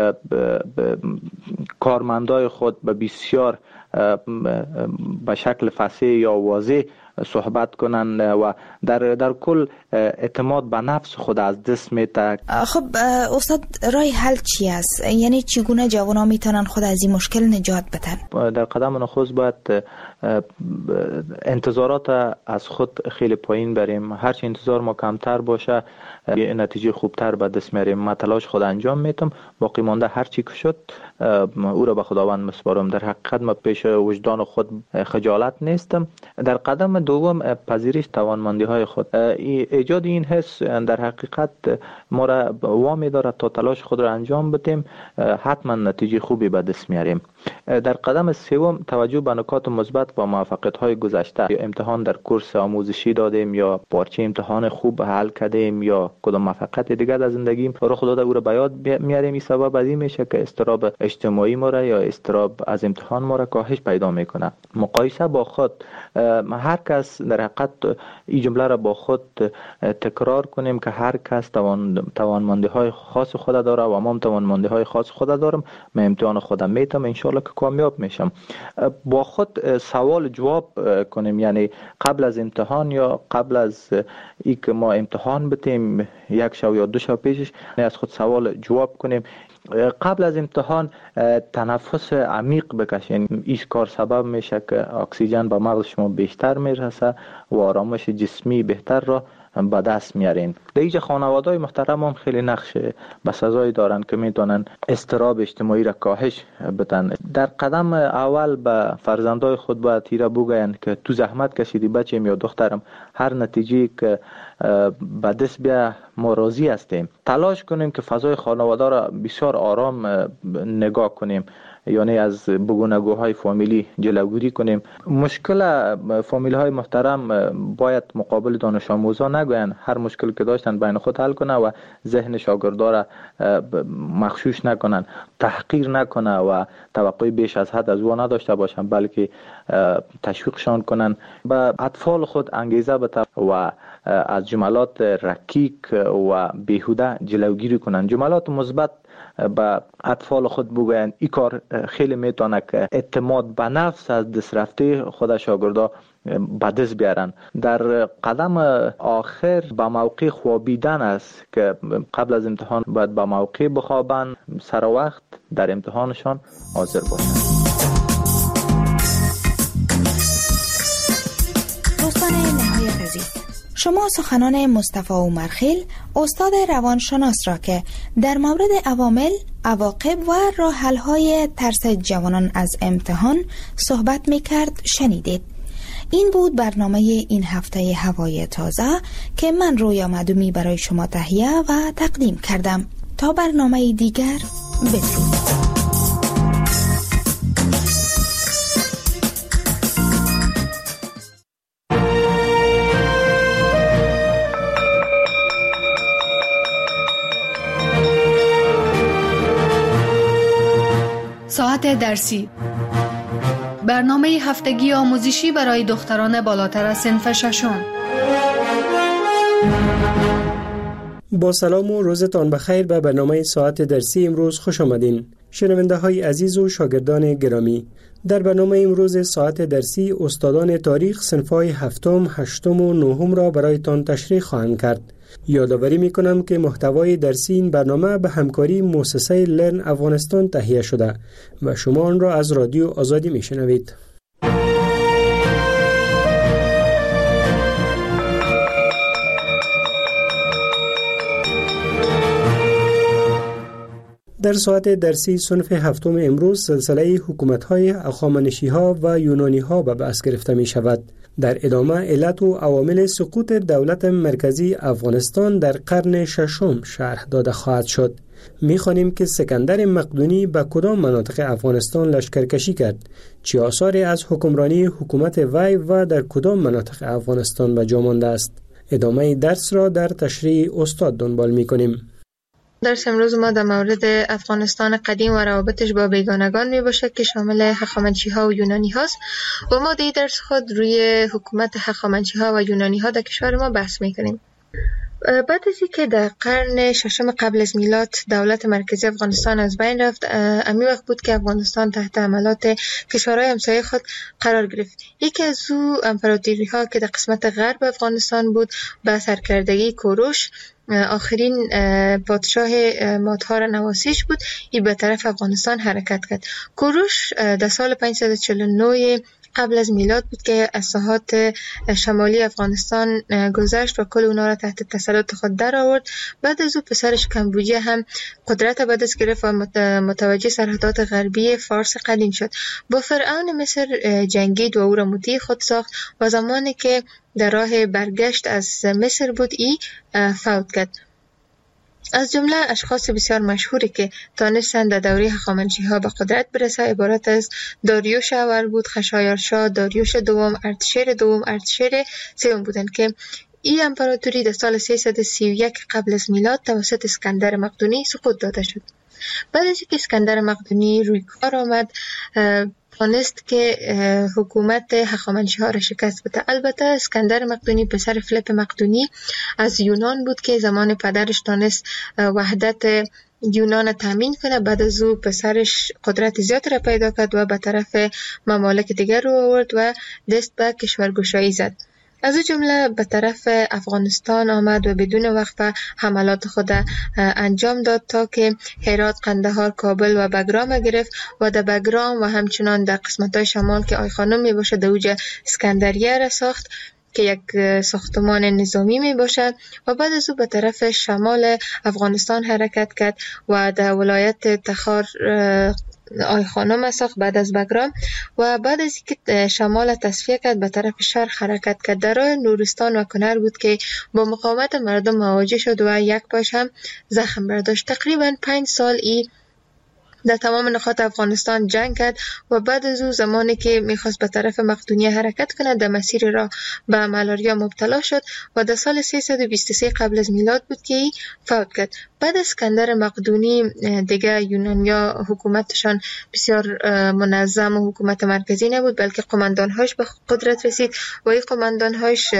کارمندای خود به بسیار به شکل فصیح یا واضح صحبت کنند و در در کل اعتماد به نفس خود از دست میده. خب استاد، راه حل چی است؟ یعنی چگونه جوانان میتونن خود از این مشکل نجات بدن؟ در قدم نخست باید انتظارات از خود خیلی پایین بریم. هرچی انتظار ما کمتر باشه نتیجه خوبتر به دست میاریم. من تلاش خود انجام میتم، باقی مانده هر چی که شد او را به خداوند مسپارم. در حقیقت ما پیش وجدان خود خجالت نیستم. در قدم دوم پذیرش توانمندی های خود. ایجاد این حس در حقیقت ما را وامی دارد تا تلاش خود را انجام بدیم، حتما نتیجه خوبی به دست میاریم. در قدم سوم توجه به نکات مثبت و موفقیت های گذشته. یا امتحان در کورس آموزشی دادیم یا پارچه امتحان خوب حل کردیم یا کدام موفقیت دیگر در زندگیم رخ داده او را به یاد میاریم. این سبب از این میشه که اضطراب اجتماعی ما را یا اضطراب از امتحان ما را کاهش پیدا میکنه. مقایسه با خود، هر کس در حقیقت این جمله را با خود تکرار کنیم که هر کس توان توانمندی های خاص خود داره و ما توانمندی های خاص خود دارم. من امتحان خودم میتم، ان شاء الله که کامیاب میشم. با خود سوال جواب کنیم، یعنی قبل از امتحان یا قبل از ای که ما امتحان بتیم یک شب یا دو شب پیشش از خود سوال جواب کنیم. قبل از امتحان تنفس عمیق بکشین. این کار سبب میشه که اکسیژن به مغز شما بیشتر میرسه و آرامش جسمی بهتر را به دست میارین. در اینجا خانواده‌های محترم هم خیلی نقش بسزایی دارن که میتونن اضطراب اجتماعی را کاهش بدن. در قدم اول به فرزندای خود باید تیره بگوین که تو زحمت کشیدی بچه‌م یا دخترم، هر نتیجه که به دست بیا ما راضی هستیم. تلاش کنیم که فضای خانواده را بسیار آرام نگاه کنیم، یعنی از بگونگوهای فامیلی جلوگیری کنیم. مشکل فامیلی های محترم باید مقابل دانش آموزان نگوین، هر مشکل که داشتن بین خود حل کنه و ذهن شاگردا را مغشوش نکنن، تحقیر نکنه و توقع بیش از حد از او نداشته باشن، بلکه تشویقشان کنن، به اطفال خود انگیزه بده و از جملات رکیک و بیهوده جلوگیری کنن. جملات مثبت به اطفال خود بگوین. این کار خیلی میتونه که اعتماد به نفس از دست رفته خود شاگردا به دست بیارن. در قدم آخر به موقع خوابیدن است که قبل از امتحان باید به موقع بخوابن، سر وقت در امتحانشان حاضر باشن. دوستان نهایت عزیز، شما سخنان مصطفی عمرخیل استاد روانشناس را که در مورد عوامل، عواقب و راه حل‌های ترس جوانان از امتحان صحبت می‌کرد شنیدید. این بود برنامه این هفته هوای تازه که من رویا معدومی برای شما تهیه و تقدیم کردم. تا برنامه دیگر، بدرود. ساعت درسی، برنامه هفتگی آموزشی برای دختران بالاتر از صنف ششم. با سلام و روزتان بخیر. به برنامه ساعت درسی امروز خوش آمدین شنونده های عزیز و شاگردان گرامی. در برنامه امروز ساعت درسی استادان تاریخ صنف‌های هفتم، هشتم و نهم را برایتان تشریح خواهند کرد. یادآوری می‌کنم که محتوای درسی این برنامه به همکاری مؤسسه لرن افغانستان تهیه شده و شما آن را از رادیو آزادی میشنوید. در ساعت درسی صنف هفتم امروز سلسله حکومت‌های هخامنشی‌ها و یونانی‌ها به بحث گرفته می‌شود. در ادامه علت و عوامل سقوط دولت مرکزی افغانستان در قرن ششم شرح داده خواهد شد. می‌خوانیم که اسکندر مقدونی به کدام مناطق افغانستان لشکرکشی کرد، چه آثاری از حکمرانی حکومت وی و در کدام مناطق افغانستان به جا مانده است. ادامه درس را در تشریح استاد دنبال می‌کنیم. درس امروز ما در مورد افغانستان قدیم و روابطش با بیگانگان می باشد که شامل هخامنشی ها و یونانی هاست و ما در درس خود روی حکومت هخامنشی ها و یونانی ها در کشور ما بحث می کنیم. بعد از اینکه در قرن ششم قبل از میلاد دولت مرکزی افغانستان از بین رفت، امی وقت بود که افغانستان تحت حملات کشورهای همسایه خود قرار گرفت. یکی از او امپراتوری ها که در قسمت غرب افغانستان بود به سرکردگی کوروش، آخرین پادشاه مادها نواسیش بود، ای به طرف افغانستان حرکت کرد. کوروش در سال پانصد و چهل و نه قبل از میلاد بود که از ساحات شمالی افغانستان گذشت و کل اونا را تحت تسلط خود در آورد. بعد از او پسرش کمبوجیه هم قدرت به دست گرفت و متوجه سرحدات غربی فارس قدیم شد. با فرعون مصر جنگید و او را مطیع خود ساخت و زمانی که در راه برگشت از مصر بود ای فوت کرد. از جمله اشخاص بسیار مشهوری که تانستند در دوره هخامنشی‌ها به قدرت برسه عبارت از داریوش اول بود، خشایارشا، داریوش دوم، ارتشیر دوم، ارتشیر سوم بودند که این امپراتوری در سال سیصد و سی و یک قبل از میلاد توسط اسکندر مقدونی سقوط داده شد. بعد از اینکه اسکندر مقدونی روی کار آمد، توانست که حکومت هخامنشی‌ها را شکست بده. البته اسکندر مقدونی پسر فیلیپ مقدونی از یونان بود که زمان پدرش تانست وحدت یونان تامین کنه. بعد از او پسرش قدرت زیاد را پیدا کرد و به طرف ممالک دیگر رو آورد و دست به کشورگشایی زد. از او جمله به طرف افغانستان آمد و بدون وقفه حملات خود انجام داد تا که هرات، قندهار، کابل و بگرام گرفت و در بگرام و همچنان در قسمت‌های شمال که آی خانم می باشد در اوج اسکندریه را ساخت که یک ساختمان نظامی می باشد و بعد از او به طرف شمال افغانستان حرکت کرد و در ولایت تخار آی خانم ساخت بعد از بگرام و بعد از اینکه شمال تصفیه کرد به طرف شرق حرکت کرد. در راه نورستان و کنر بود که با مقاومت مردم مواجه شد و یک پاش هم زخم برداشت. تقریبا پنج سال ای در تمام نقاط افغانستان جنگ کرد و بعد از او زمانی که میخواست به طرف مقدونیه حرکت کند در مسیر راه به مالاریا مبتلا شد و در سال سیصد و بیست و سه قبل از میلاد بود که ای فوت کرد. بعد از اسکندر مقدونی دیگه یونانیا حکومتشان بسیار منظم و حکومت مرکزی نبود، بلکه قماندانهاش به قدرت رسید و این قماندانهاش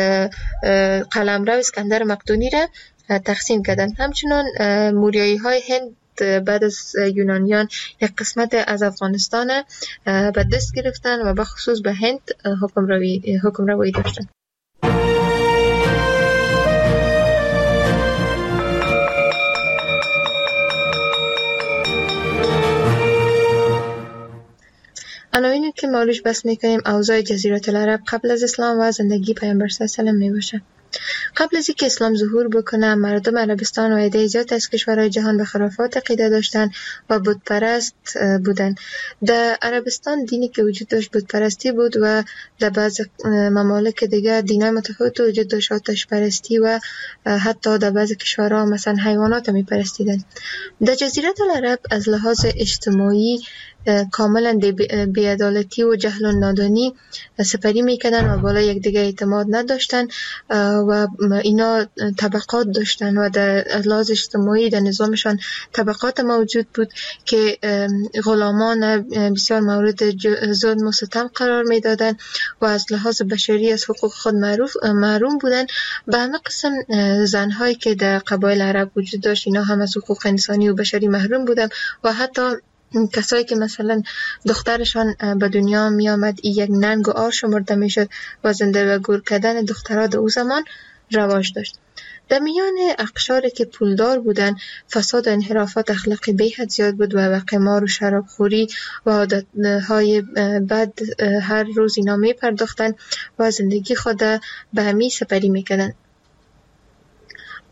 قلمرو اسکندر مقدونی را تقسیم کردند. همچنان موریایی های هند بعد از یونانیان یک قسمت از افغانستان به دست گرفتن و به خصوص به هند حکمروی حکمروی داشتن. عناوینی که ما روش بحث میکنیم اوضاع جزیره العرب قبل از اسلام و زندگی پیامبر صلی الله علیه و آله میباشه. قبل از اینکه اسلام ظهور بکنه مردم عربستان و عده زیاد از کشورهای جهان به خرافات عقیده داشتن و بت پرست بودن. در عربستان دینی که وجود داشت بت پرستی بود و در بعض ممالک دیگه دینای متفاوت وجود داشت، آتش پرستی و حتی در بعض کشورها مثلا حیوانات می پرستیدن. در جزیره العرب از لحاظ اجتماعی کاملا بی‌عدالتی و جهل و نادانی سپری میکردن و بالا یک دیگه اعتماد نداشتن و اینا طبقات داشتن و در لحاظ اجتماعی در نظامشان طبقات موجود بود که غلامان بسیار مورد ظلم و ستم قرار میدادن و از لحاظ بشری از حقوق خود معروف محروم بودن. به همه قسم زنهایی که در قبایل عرب وجود داشت اینا هم از حقوق انسانی و بشری محروم بودن و حتی کسایی که مثلا دخترشان به دنیا می آمد یک ننگ و آر شمرده می شد و زنده و گور کردن دخترها در او زمان رواج داشت. در میان اقشاری که پولدار بودن فساد و انحرافات اخلاقی به حد زیاد بود و به قمار و شرابخوری و عادتهای بد هر روز اینا می پرداختن و زندگی خود به همی سپری می کردن.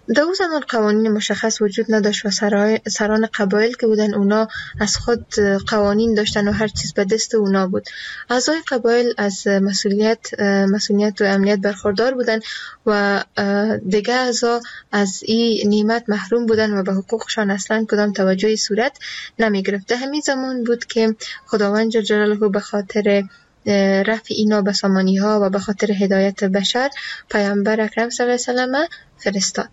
در اون زمان قوانین مشخص وجود نداشت و سرای سران قبایل که بودن اونا از خود قوانین داشتن و هر چیز به دست اونا بود. اعضای قبایل از مسئولیت مسئولیت و امنیت برخوردار بودن و دیگه اعضا از این نعمت محروم بودن و به حقوقشان اصلا کدام توجهی صورت نمی گرفت. در همین زمان بود که خداوند جل جلاله به خاطر رفع اینا به سامانی ها و به خاطر هدایت بشر پیامبر اکرم صلی الله علیه و سلم فرستاد.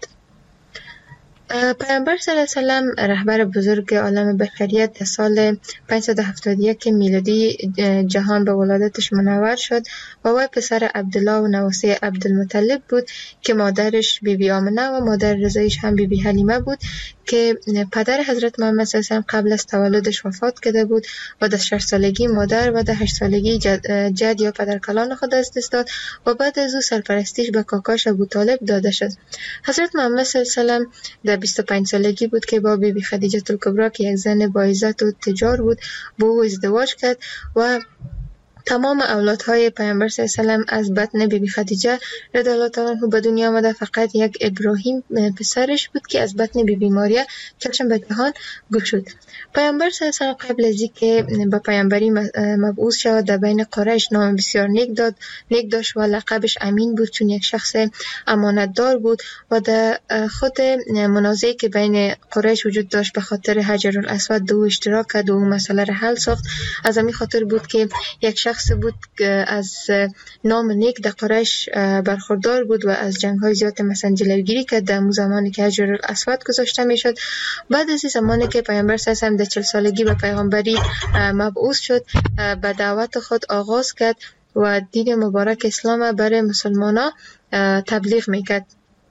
پیامبر صلی الله علیه و سلم رهبر بزرگ عالم بشریت در سال پانصد و هفتاد و یک میلادی جهان به ولادتش منور شد و وی پسر عبدالله و نواسه عبدالمطلب بود که مادرش بی بی آمنه و مادر رضایش هم بی بی حلیمه بود که پدر حضرت محمد صلی الله علیه و قبل از تولدش وفات کرده بود و در شش سالگی مادر و در هشت سالگی جد, جد یا پدرکلان خود از دست داد و بعد از او سرپرستیش به کاکاش ابو طالب داده شد. حضرت محمد صلی الله علیه و در بیست و پنج سالگی بود که با بی بی خدیجه الکبری که یک زن با عزت و تجار بود با او ازدواج کرد و تمام اولادهای پیامبر صلی الله علیه و سلم از بطن بی بی خدیجه رضی الله تعالی عنها به دنیا آمده. فقط یک ابراهیم پسرش بود که از بطن بی بی ماریا چشم به جهان گشود. پیامبر صلی الله علیه و سلم قبل از اینکه به پیامبری مبعوث شود در بین قریش نام بسیار نیک داد نیک داشت و لقبش امین بود چون یک شخص امانتدار بود و در خود منازعه‌ای که بین قریش وجود داشت به خاطر حجر الاسود دو اشتراک کرد و مسئله را حل ساخت. از همین خاطر بود که یک شخص بود که از نام نیک در قریش برخوردار بود و از جنگ‌های زیاد مثلا جلوگیری کرد در زمانی که حجر الاسود گذاشته میشد. بعد از زمانی که پیامبر صلی الله علیه و سلم در چهل سالگی به پیغمبری مبعوث شد به دعوت خود آغاز کرد و دین مبارک اسلام برای مسلمانان تبلیغ میکرد.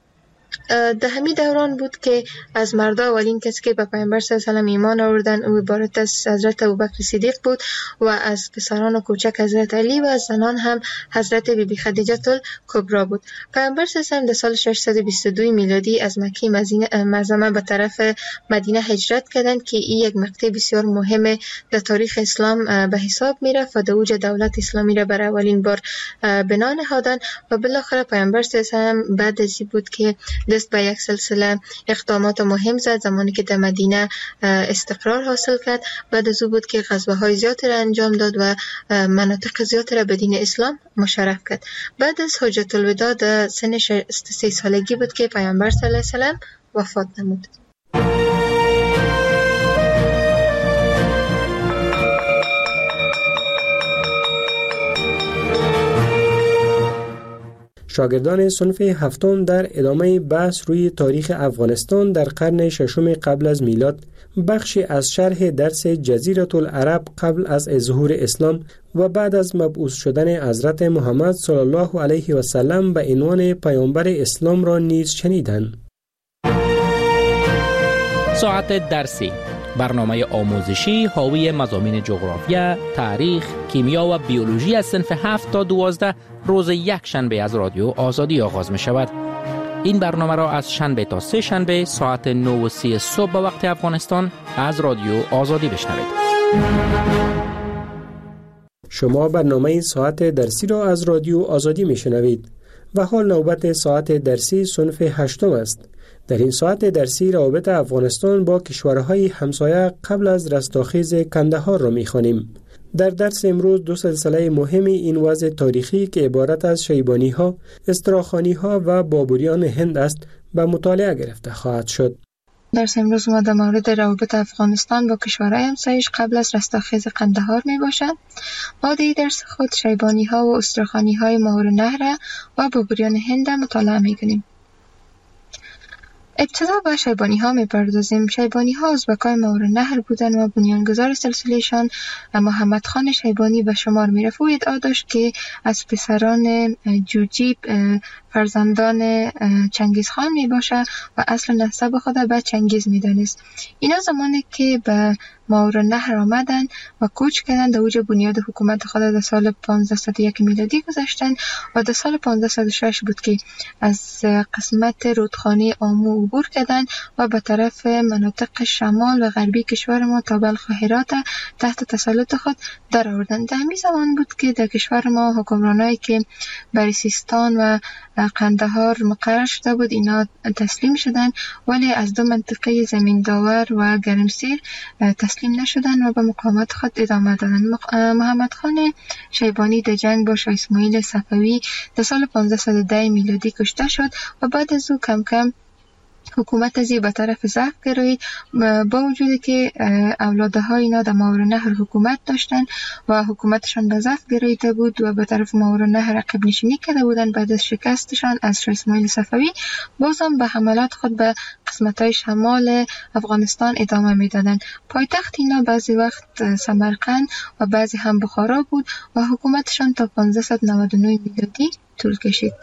در همین دوران بود که از مردا اولین کسی که به پیامبر صلی الله علیه و سلم ایمان آوردن او عبارت از حضرت ابوبکر صدیق بود و از پسران و کوچک حضرت علی و از زنان هم حضرت بی بی خدیجه الکبری بود. پیامبر صلی الله علیه و سلم در سال ششصد و بیست و دو میلادی از مکه معظمه به طرف مدینه هجرت کردند که این یک مقطع بسیار مهم در تاریخ اسلام به حساب میرفت و در اوج دولت اسلامی را برای اولین بار بنا نهادند و بالاخره پیامبر صلی الله علیه و سلم بعد از این بود که دست به یک سلسله اقدامات مهم زد. زمانی که در مدینه استقرار حاصل کرد بعد از او بود که غزوه‌های زیادی را انجام داد و مناطق زیادی را به دین اسلام مشرف کرد. بعد از حجت الوداع در سن شصت و سه سالگی بود که پیامبر صلی الله علیه و سلم وفات نمود. شاگردان صنف هفتم در ادامه بحث روی تاریخ افغانستان در قرن ششم قبل از میلاد بخشی از شرح درس جزیره العرب قبل از ظهور اسلام و بعد از مبعوث شدن حضرت محمد صلی الله علیه و سلم به عنوان پیامبر اسلام را نیز شنیدند. ساعت درسی، برنامه آموزشی حاوی مضامین جغرافیا، تاریخ، کیمیا و بیولوژی از صنف هفت تا دوازده روز یک شنبه از رادیو آزادی آغاز می شود. این برنامه را از شنبه تا سه شنبه ساعت نه و سی صبح به وقت افغانستان از رادیو آزادی بشنوید. شما برنامه ساعت درسی را از رادیو آزادی می شنوید و حال نوبت ساعت درسی صنف هشتم است. در این ساعت درسی روابط افغانستان با کشورهای همسایه قبل از رستاخیز کندهار را می‌خوانیم. در درس امروز دو سلسله مهم این وضع تاریخی که عبارت از شیبانی‌ها، استراخانی‌ها و بابریان هند است به مطالعه گرفته خواهد شد. درس امروز ما در مورد روابط افغانستان با کشورهای همسایش قبل از رستاخیز قندهار می باشد. ما در درس خود شیبانی‌ها و استراخانی‌های ماورالنهر و بابریان هند مطالعه می‌کنیم. ابتدا به شیبانی ها می پردازیم. شیبانی ها ازبکای ماورالنهر بودند و بنیانگذار سلسلهشان محمد خان شیبانی به شمار می رفت. او ادعا داشت که از پسران جوجیب فرزندان چنگیز خان می باشه و اصل نسب خود به چنگیز می دانست. اینا زمانی که به ماورالنهر آمدند و کوچ کردند. در اوج بنیاد حکومت خود در سال پانزده صد و یک میلادی گذاشتند و در سال پانزده صد و شش بود که از قسمت رودخانه آمو عبور کردند و به طرف مناطق شمال و غربی کشور ما تا بلخ و هرات تحت تسلط خود در آوردند. در همین زمان بود که در کشور ما حکمرانایی که بر سیستان و قندهار مقرر شده بود اینا تسلیم شدند، ولی از دو منطقه زمین داور و گرمسیر تسلیم نشدند و به مقاومت خود ادامه دادند. محمد خان شیبانی در جنگ با شاه اسماعیل صفوی در سال پانزده صد و ده میلادی کشته شد و بعد از او کم کم حکومت ازی به طرف ضعف گرایید، با وجودی که اولادهای اینا در ماورالنهر حکومت داشتند و حکومتشان به ضعف گراییده بود و به طرف ماورالنهر عقب نشینی کرده بودند. بعد از شکستشان از شاه اسماعیل صفوی باز هم به حملات خود به قسمت‌های شمال افغانستان ادامه میدادند. پایتخت اینا بعضی وقت سمرقند و بعضی هم بخارا بود و حکومتشان تا پانزده صد و نود و نه میلادی طول کشید.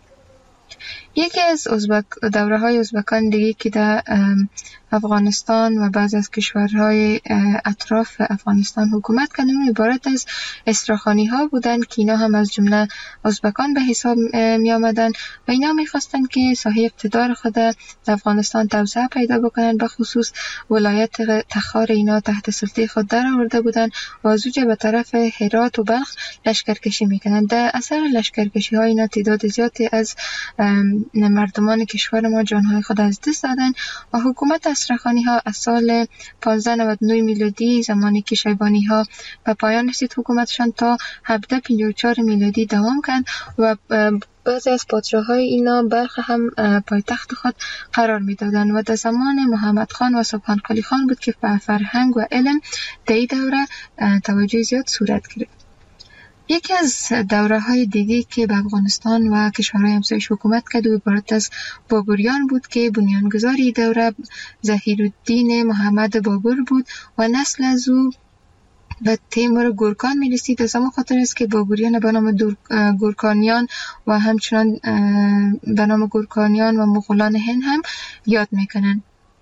یکی از ازبک دوره های ازبکان دیگه که در افغانستان و بعض از کشورهای اطراف افغانستان حکومت کردن عبارت از استراخانی ها بودند که اینا هم از جمله ازبکان به حساب می آمدن و اینا می خواستند که ساحه اقتدار خود در افغانستان توسعه پیدا بکنند. به خصوص ولایت تخار اینا تحت سلطه خود در آورده بودند و از اونجا به طرف هرات و بلخ لشکرکشی میکنند. در اثر لشکرکشی ها اینا تعداد زیادی از مردمان کشور ما جانهای خود از دست دادند و حکومت استراخانی ها از سال پانزده صد و نود و نه میلادی زمانی که شیبانی ها به پایان رسید حکومتشان تا هفده پنجاه و چهار میلادی دوام کرد و بعضی از پادشاه‌های اینا بلخ هم پایتخت خود قرار می‌دادند و در زمان محمد خان و سبحان قلی خان بود که به فرهنگ و علم در این دوره توجه زیاد صورت گرفت. یکی از دوره های دیگه که به افغانستان و کشورهای همسایش حکومت کرد و عبارت از بابریان بود که بنیانگذاری دوره ظهیرالدین محمد بابر بود و نسل از او به تیمور گورکان می رسید. از همون خاطر است که بابریان به نام گورکانیان و همچنان به نام گورکانیان و مغولان هند هم یاد میکنن.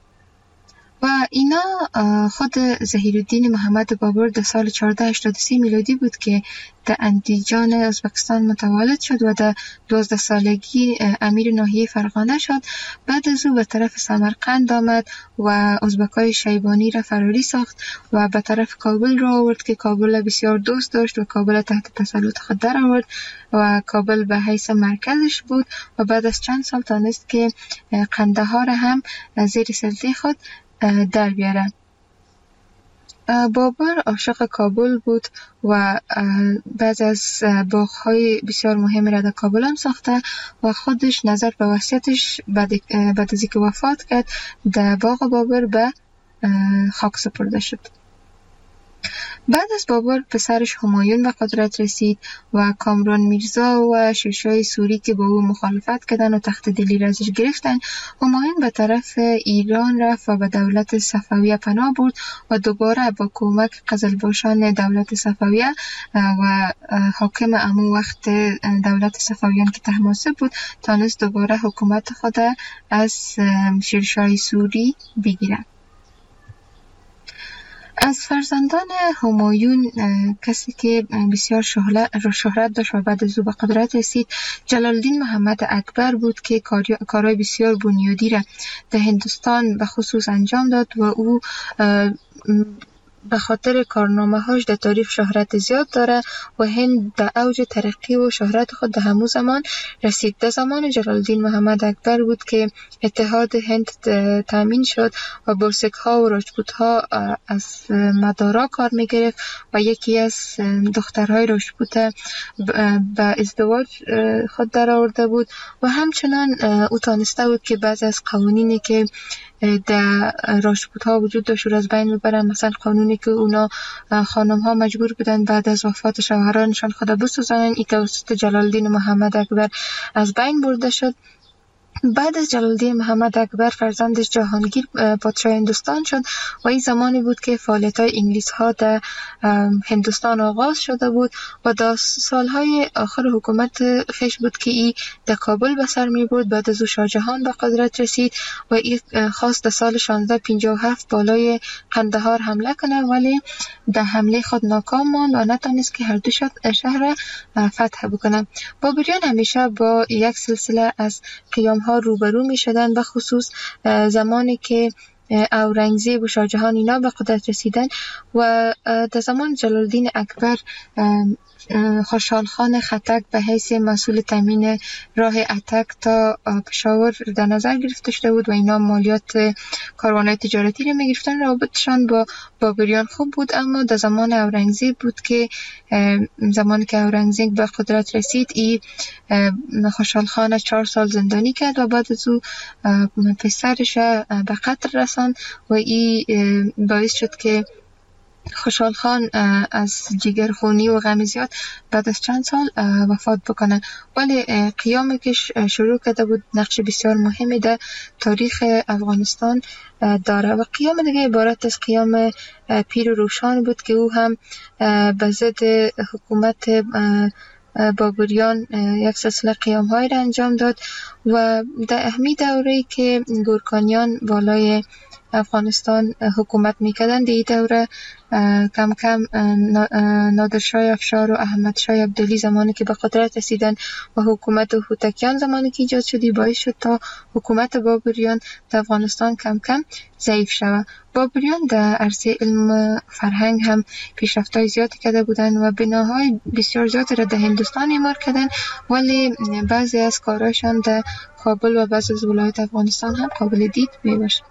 و اینا خود ظهیرالدین محمد بابر در سال چهارده هشتاد و سه میلادی بود که در اندیجان ازبکستان متولد شد و در دوازده سالگی امیر ناحیه فرغانه شد. بعد از او به طرف سمرقند آمد و ازبکای شیبانی را فراری ساخت و به طرف کابل را آورد که کابل بسیار دوست داشت و کابل تحت تسلط خود در آورد و کابل به حیث مرکزش بود و بعد از چند سال تانست که قندهار هم زیر سلطه خود در بیاره. بابر عاشق کابل بود و بعض از باغ‌های بسیار مهم را در کابل هم ساخته و خودش نظر به وصیتش بعد از اینکه وفات کرد در باغ بابر به خاک سپرده شد. بعد از بابر پسرش همایون به قدرت رسید و کامران میرزا و شیرشاه سوری که با او مخالفت کردند و تخت دلی را ازش گرفتند. همایون به طرف ایران رفت و به دولت صفویه پناه برد و دوباره با کمک قزلباشان دولت صفویه و حاکم امو وقت دولت صفویان که طهماسب بود تانست دوباره حکومت خود از شیرشاه سوری بگیرد. از فرزندان همایون کسی که بسیار شهرت داشت و بعد از او به قدرت رسید جلالالدین محمد اکبر بود که کارهای بسیار بنیادی را در هندوستان به خصوص انجام داد و او به خاطر کارنامه هاش در تاریخ شهرت زیاد داره و هند در اوج ترقی و شهرت خود در همون زمان رسید. در زمان جلالالدین محمد اکبر بود که اتحاد هند تامین شد و بورسک ها و راجپوت ها از مدارا کار می گرفت و یکی از دخترهای راجپوت به ازدواج خود در آورده بود و همچنان او تانسته بود که بعضی از قوانینی که در راجپوت ها وجود داشت رو از بین ببرن. مثلا قانونی که اونا خانم ها مجبور بودن بعد از وفات شوهرانشان خود بسوزانن، این توسط جلالالدین محمد اکبر از بین برده شد بعد از جلال‌الدین محمد اکبر فرزندش جهانگیر پادشاه هندوستان شد و این زمانی بود که فعالیت‌های انگلیس‌ها در هندوستان آغاز شده بود و در سالهای آخر حکومت خیش بود که این در کابل به سر می بود. بعد از او شاه جهان به قدرت رسید و این خواست در سال شانزده پنجاه و هفت بالای قندهار حمله کنه، ولی در حمله خود ناکام ماند و نتونست که هر دو شهر فتح بکنه. بابریان همیشه با یک سلسله از قیام‌ها روبرو می شدن، به خصوص زمانی که اورنگزیب و شاه جهان اینا به قدرت رسیدن و در زمان جلال‌الدین اکبر خوشحال خان خټک به حیث مسئول تامین راه اتک تا پشاور در نظر گرفته شده بود و اینا مالیات کاروان‌های تجارتی رو می‌گرفتن. رابطشان با بابریان خوب بود، اما در زمان اورنگزیب بود که زمانی که اورنگزیب به قدرت رسید ای خوشحال خان چهار سال زندانی کرد و بعد از او پسرش به قتل رساند و ای باعث شد که خوشحال خان از جگرخونی و غم زیاد بعد از چند سال وفات بکنه. ولی قیامی که شروع کرده بود نقش بسیار مهمی در تاریخ افغانستان داره و قیام دیگه عبارت از قیام پیر روشان بود که او هم به ضد حکومت بابریان یک سلسله قیام های را انجام داد و در اهمی دوره‌ای که گورکانیان بالای افغانستان حکومت میکردن دی دوره کم کم نادرشاه افشار و احمد شاه عبدالی زمانی که به قدرت رسیدن و حکومت هوتکیان زمانی که ایجاد شدی باعث شد تا حکومت بابریان در افغانستان کم کم ضعیف شود. بابریان در عرصه علم فرهنگ هم پیشرفت‌های زیادی کرده بودند و بناهای بسیار زیادی را در هندوستان اعمار کردند، ولی بعضی از کارهایشان در کابل و بعضی از ولایات افغانستان هم قابل دید میباشد.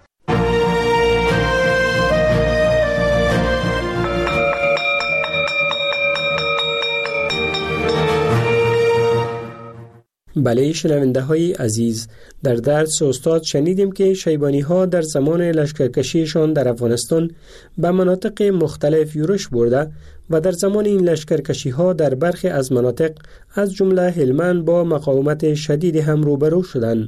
بله شنونده های عزیز، در درس استاد شنیدیم که شیبانی ها در زمان لشکرکشیشان در افغانستان به مناطق مختلف یورش برده و در زمان این لشکرکشی ها در برخی از مناطق از جمله هلمند با مقاومت شدید هم روبرو شدند.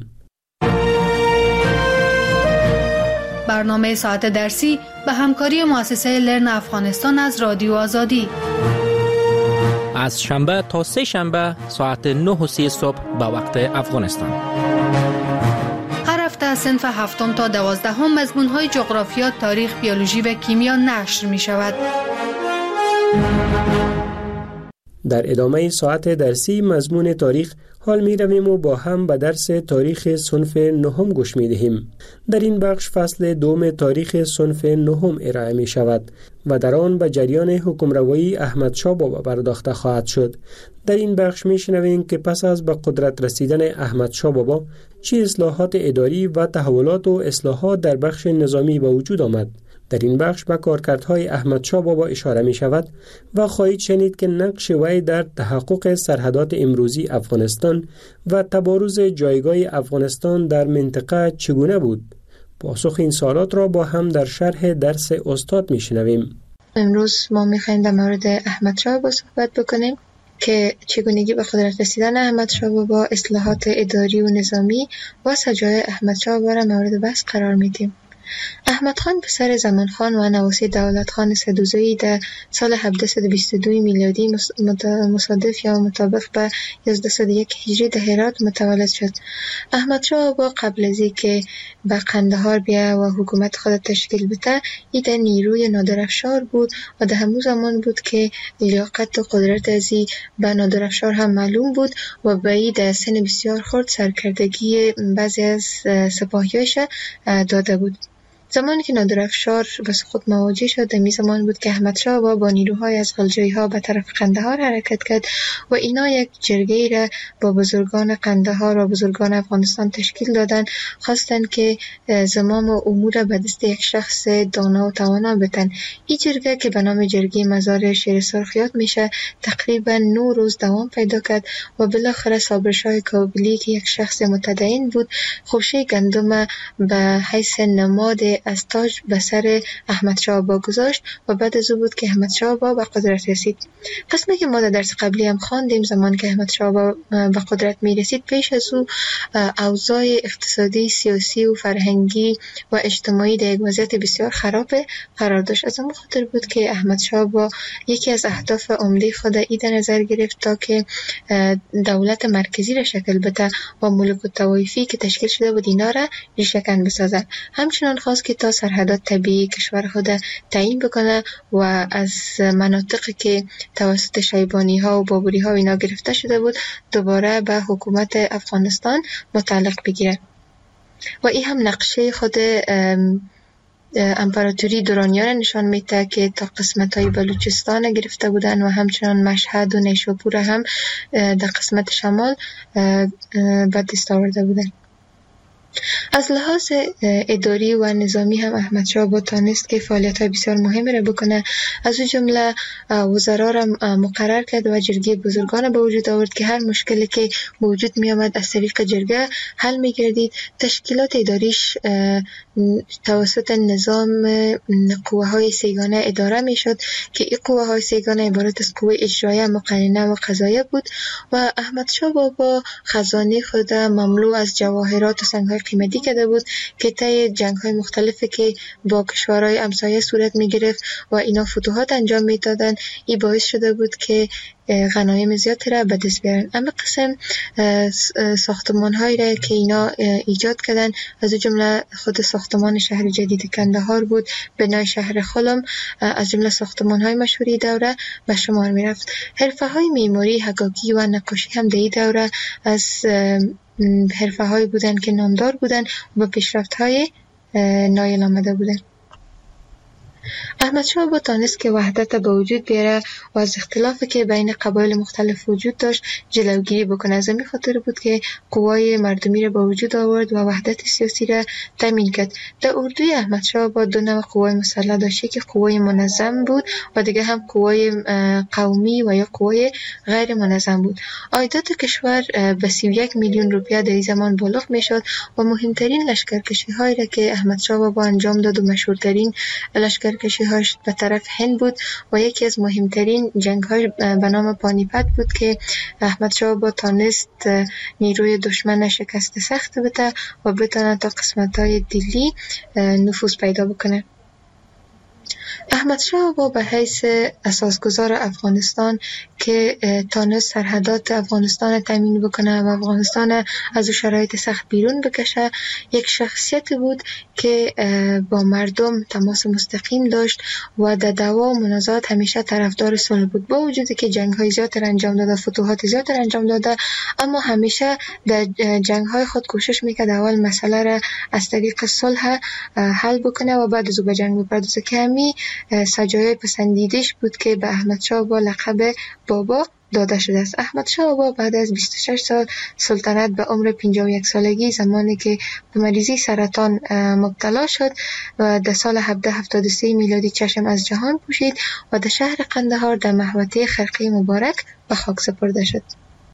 برنامه ساعت درسی به همکاری مؤسسه لرن افغانستان از رادیو آزادی از شنبه تا سه شنبه ساعت نه و سی صبح به وقت افغانستان. هر هفته از صنف هفتم تا دوازدهم مضمون‌های جغرافیا، تاریخ، بیولوژی و کیمیا نشر می شود. در ادامه ساعت درسی مضمون تاریخ حال می رویم و با هم به درس تاریخ صنف نهم گوش می دهیم. در این بخش فصل دوم تاریخ صنف نهم ارائه می شود و در آن به جریان حکمروایی احمد شاه بابا پرداخته خواهد شد. در این بخش می شنویم که پس از به قدرت رسیدن احمد شاه بابا چه اصلاحات اداری و تحولات و اصلاحات در بخش نظامی به وجود آمد. در این بخش به کارکردهای احمد شاه بابا اشاره می شود و خواهید شنید که نقش وی در تحقق سرحدات امروزی افغانستان و تبارز جایگاه افغانستان در منطقه چگونه بود. پاسخ این سوالات را با هم در شرح درس استاد می شنویم. امروز ما می خواهیم در مورد احمد شاه بابا صحبت بکنیم که چگونگی به قدرت رسیدن احمد شاه بابا، اصلاحات اداری و نظامی و سجای احمد شاه بابا را مورد بحث قرار میدیم. احمد خان پسر زمان خان و نواسی دولت خان سدوزایی در سال هفتصد و بیست و دو میلادی مصادف یا مطابق به یازده و یک هجری در هرات متولد شد. احمد شاه بابا قبل از اینکه به قندهار بیا و حکومت خود تشکیل بده، ای در نیروی نادرافشار بود و در همون زمان بود که لیاقت و قدرت ازی به نادرافشار هم معلوم بود و به ای در سن بسیار خرد سرکردگی بعضی از سپاهیاش داده بود. زمانی که نادرافشار به سقوط مواجه شد، در می زمان بود که احمد شاه بابا با نیروهای از غلجایی ها به طرف قندهار حرکت کرد و اینا یک جرگه‌ای را با بزرگان قندهار و بزرگان افغانستان تشکیل دادند. خواستند که زمام و امور به دست یک شخص دانا و توانا بدن. این جرگه که به نام جرگه مزار شیر سرخ یاد میشه تقریبا نه روز دوام پیدا کرد و بالاخره صابرشاه کابلی که یک شخص متدین بود، خوشه گندم به حیث نماد از تاج به سر احمد شاه بابا گذاشت و بعد از او بود که احمد شاه بابا به قدرت رسید. قسمی که ما در درس قبلی هم خواندیم، زمان که احمد شاه بابا به قدرت می رسید، پیش از او اوضاع اقتصادی، سیاسی و فرهنگی و اجتماعی در یک وضعیت بسیار خراب قرار داشت. از اون خاطر بود که احمد شاه بابا یکی از اهداف عمده خود ای در نظر گرفت تا که دولت مرکزی را شکل بده و ملوک الطوایفی که تشکیل شده بود اینا را ریشه‌کن بسازد. همچنان خواست که تا سرحدات طبیعی کشور خود تعیین بکنه و از مناطقی که توسط شیبانی ها و بابری ها اینا گرفته شده بود دوباره به حکومت افغانستان متعلق بگیره. و این هم نقشه خود امپراتوری درانیان نشان میده که تا قسمت های بلوچستان گرفته بودن و همچنان مشهد و نیشاپور هم در قسمت شمال به دست آورده بودن. از لحاظ اداری و نظامی هم احمد شاه بابا تانست که فعالیت های بسیار مهمی را بکنه. از اون جمله وزرا را مقرر کرد و جرگه بزرگان به وجود آورد که هر مشکلی که به وجود می آمد از طریق جرگه حل می گردید. تشکیلات اداریش توسط نظام قوه های سیگانه اداره می شد که این قوه های سیگانه عبارت از قوه اجرایه، مقننه و قضاییه بود و احمد شاه بابا خزانه خود مملو از جواهرات و سنگ های قیمتی کرده بود که طی جنگ های مختلفی که با کشورهای همسایه صورت می گرفت و اینا فتوحات انجام می دادن، این باعث شده بود که غنایم زیادی را به دست بیارن. اما قسم ساختمان هایی را که اینا ایجاد کردن، از جمله خود ساختمان شهر جدید کندهار بود، بنای شهر خلم، از جمله ساختمان های مشهوری دوره به شمار می رفت. حرفه های معماری، حکاکی و نقاشی هم در این دوره از حرفه هایی بودن که نامدار بودن و به پیشرفت های نایل آمده بودن. احمد شاه بابا تانست که وحدت به وجود بیاره و از اختلافی که بین قبایل مختلف وجود داشت جلوگیری بکنه. از همین خاطر بود که قوای مردمی را به وجود آورد و وحدت سیاسی را تامین کرد. در اردوی احمد شاه بابا دو نوع قوای مسلح داشت، که قوای منظم بود و دیگه هم قوای قومی و یا قوای غیر منظم بود. عایدات کشور به سی و یک میلیون روپیه در این زمان بالغ میشد و مهمترین لشکرکشی هایی را که احمد شاه بابا انجام داد و مشهورترین لشکر کشی هاش به طرف هند بود و یکی از مهمترین جنگ های به نام پانیپت بود که احمد شاه بابا تانست نیروی دشمن شکست سخت بده و بتونه تا قسمت های دلی نفوذ پیدا بکنه. احمد شاه بابا به حیث اساسگزار افغانستان که تانست سرحدات افغانستان تامین بکنه و افغانستان از شرایط سخت بیرون بکشه، یک شخصیت بود که با مردم تماس مستقیم داشت و در دعوا و منازعات همیشه طرفدار صلح بود. با وجودی که جنگ های زیاد انجام داده، فتوحات زیاد انجام داده، اما همیشه در جنگ های خود کوشش میکرد اول مسئله را از طریق صلح حل بکنه و بعد از او به جنگ بپردازه، که همی سجایای پسندیدش بود که به احمد شاه بابا لقب بابا داده شده است. احمد شاه بابا بعد از بیست و شش سال سلطنت به عمر پنجاه و یک سالگی، زمانی که به مریضی سرطان مبتلا شد و در سال هفده هفتاد و سه میلادی چشم از جهان پوشید و در شهر قندهار در محوطه خرقه مبارک به خاک سپرده شد.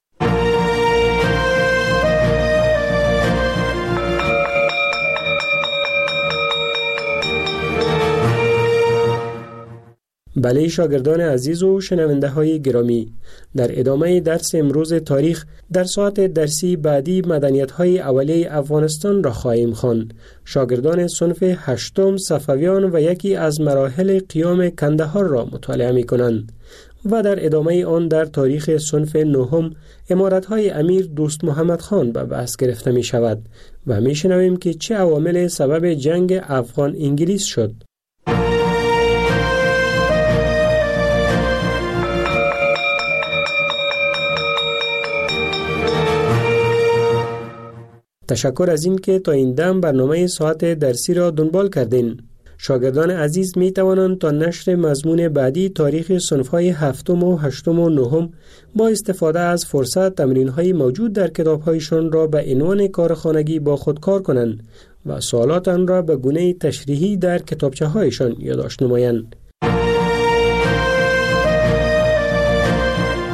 بله شاگردان عزیز و شنونده های گرامی، در ادامه درس امروز تاریخ در ساعت درسی بعدی مدنیت های اولیه افغانستان را خواهیم خواند. شاگردان صنف هشتم صفویان و یکی از مراحل قیام کندهار را مطالعه می کنند و در ادامه آن در تاریخ صنف نهم امارت های امیر دوست محمد خان به بحث گرفته می شود و می شنویم که چه عوامل سبب جنگ افغان انگلیس شد. تشکر از این که تا این دم برنامه ساعت درسی را دنبال کردین. شاگردان عزیز می توانند تا نشر مضمون بعدی تاریخ صنف‌های هفتم و هشتم و نهم با استفاده از فرصت تمرین‌های موجود در کتاب‌هایشان را به عنوان کارخانگی با خود کار کنند و سوالات آن را به گونه تشریحی در کتابچه‌هایشان یادداشت نمایند.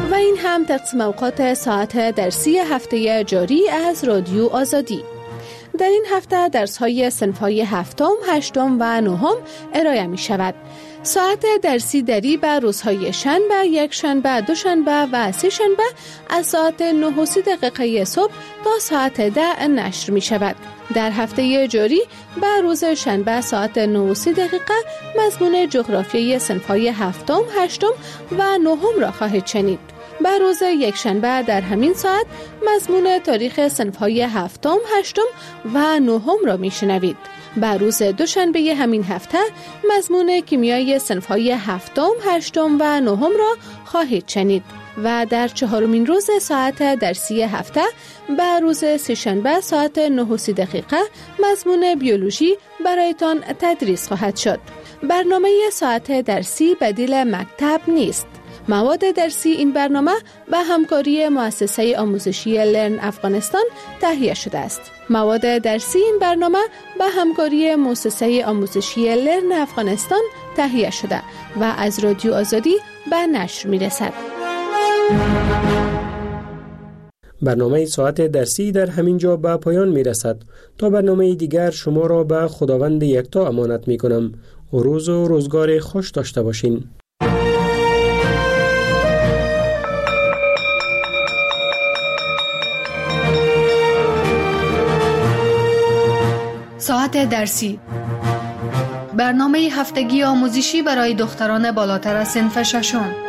هم تقسیم اوقات ساعت درسی هفته جاری از رادیو آزادی. در این هفته درس‌های صنف‌های هفتم، هشتم و نهم ارائه می شود. ساعت درسی دری به روزهای شنبه، یک شنبه، دو شنبه و سه شنبه از ساعت نه و سی دقیقه صبح تا ساعت ده نشر می شود. در هفته جاری به روز شنبه ساعت نه و سی دقیقه مضمون جغرافیای صنف‌های هفتم، هشتم و نهم را خواهید شنید. به روز یک شنبه در همین ساعت مضمون تاریخ صنف‌های هفتم، هشتم و نهم را میشنوید. به روز دوشنبه همین هفته مضمون کیمیای صنف‌های هفتم، هشتم و نهم را خواهید شنید و در چهارمین روز ساعت درسی هفته به روز سه‌شنبه ساعت نه و سی دقیقه مضمون بیولوژی برایتان تدریس خواهد شد. برنامه ساعت درسی بدیل مکتب نیست. مواد درسی این برنامه به همکاری مؤسسه آموزشی لرن افغانستان تهیه شده است. مواد درسی این برنامه به همکاری مؤسسه آموزشی لرن افغانستان تهیه شده و از رادیو آزادی به نشر می رسد. برنامه ساعت درسی در همین جا به پایان می رسد. تا برنامه دیگر شما را به خداوند یکتا امانت می کنم. و روز و روزگار خوش داشته باشین. ساعت درسی، برنامه هفتگی آموزشی برای دختران بالاتر از صنف ششم.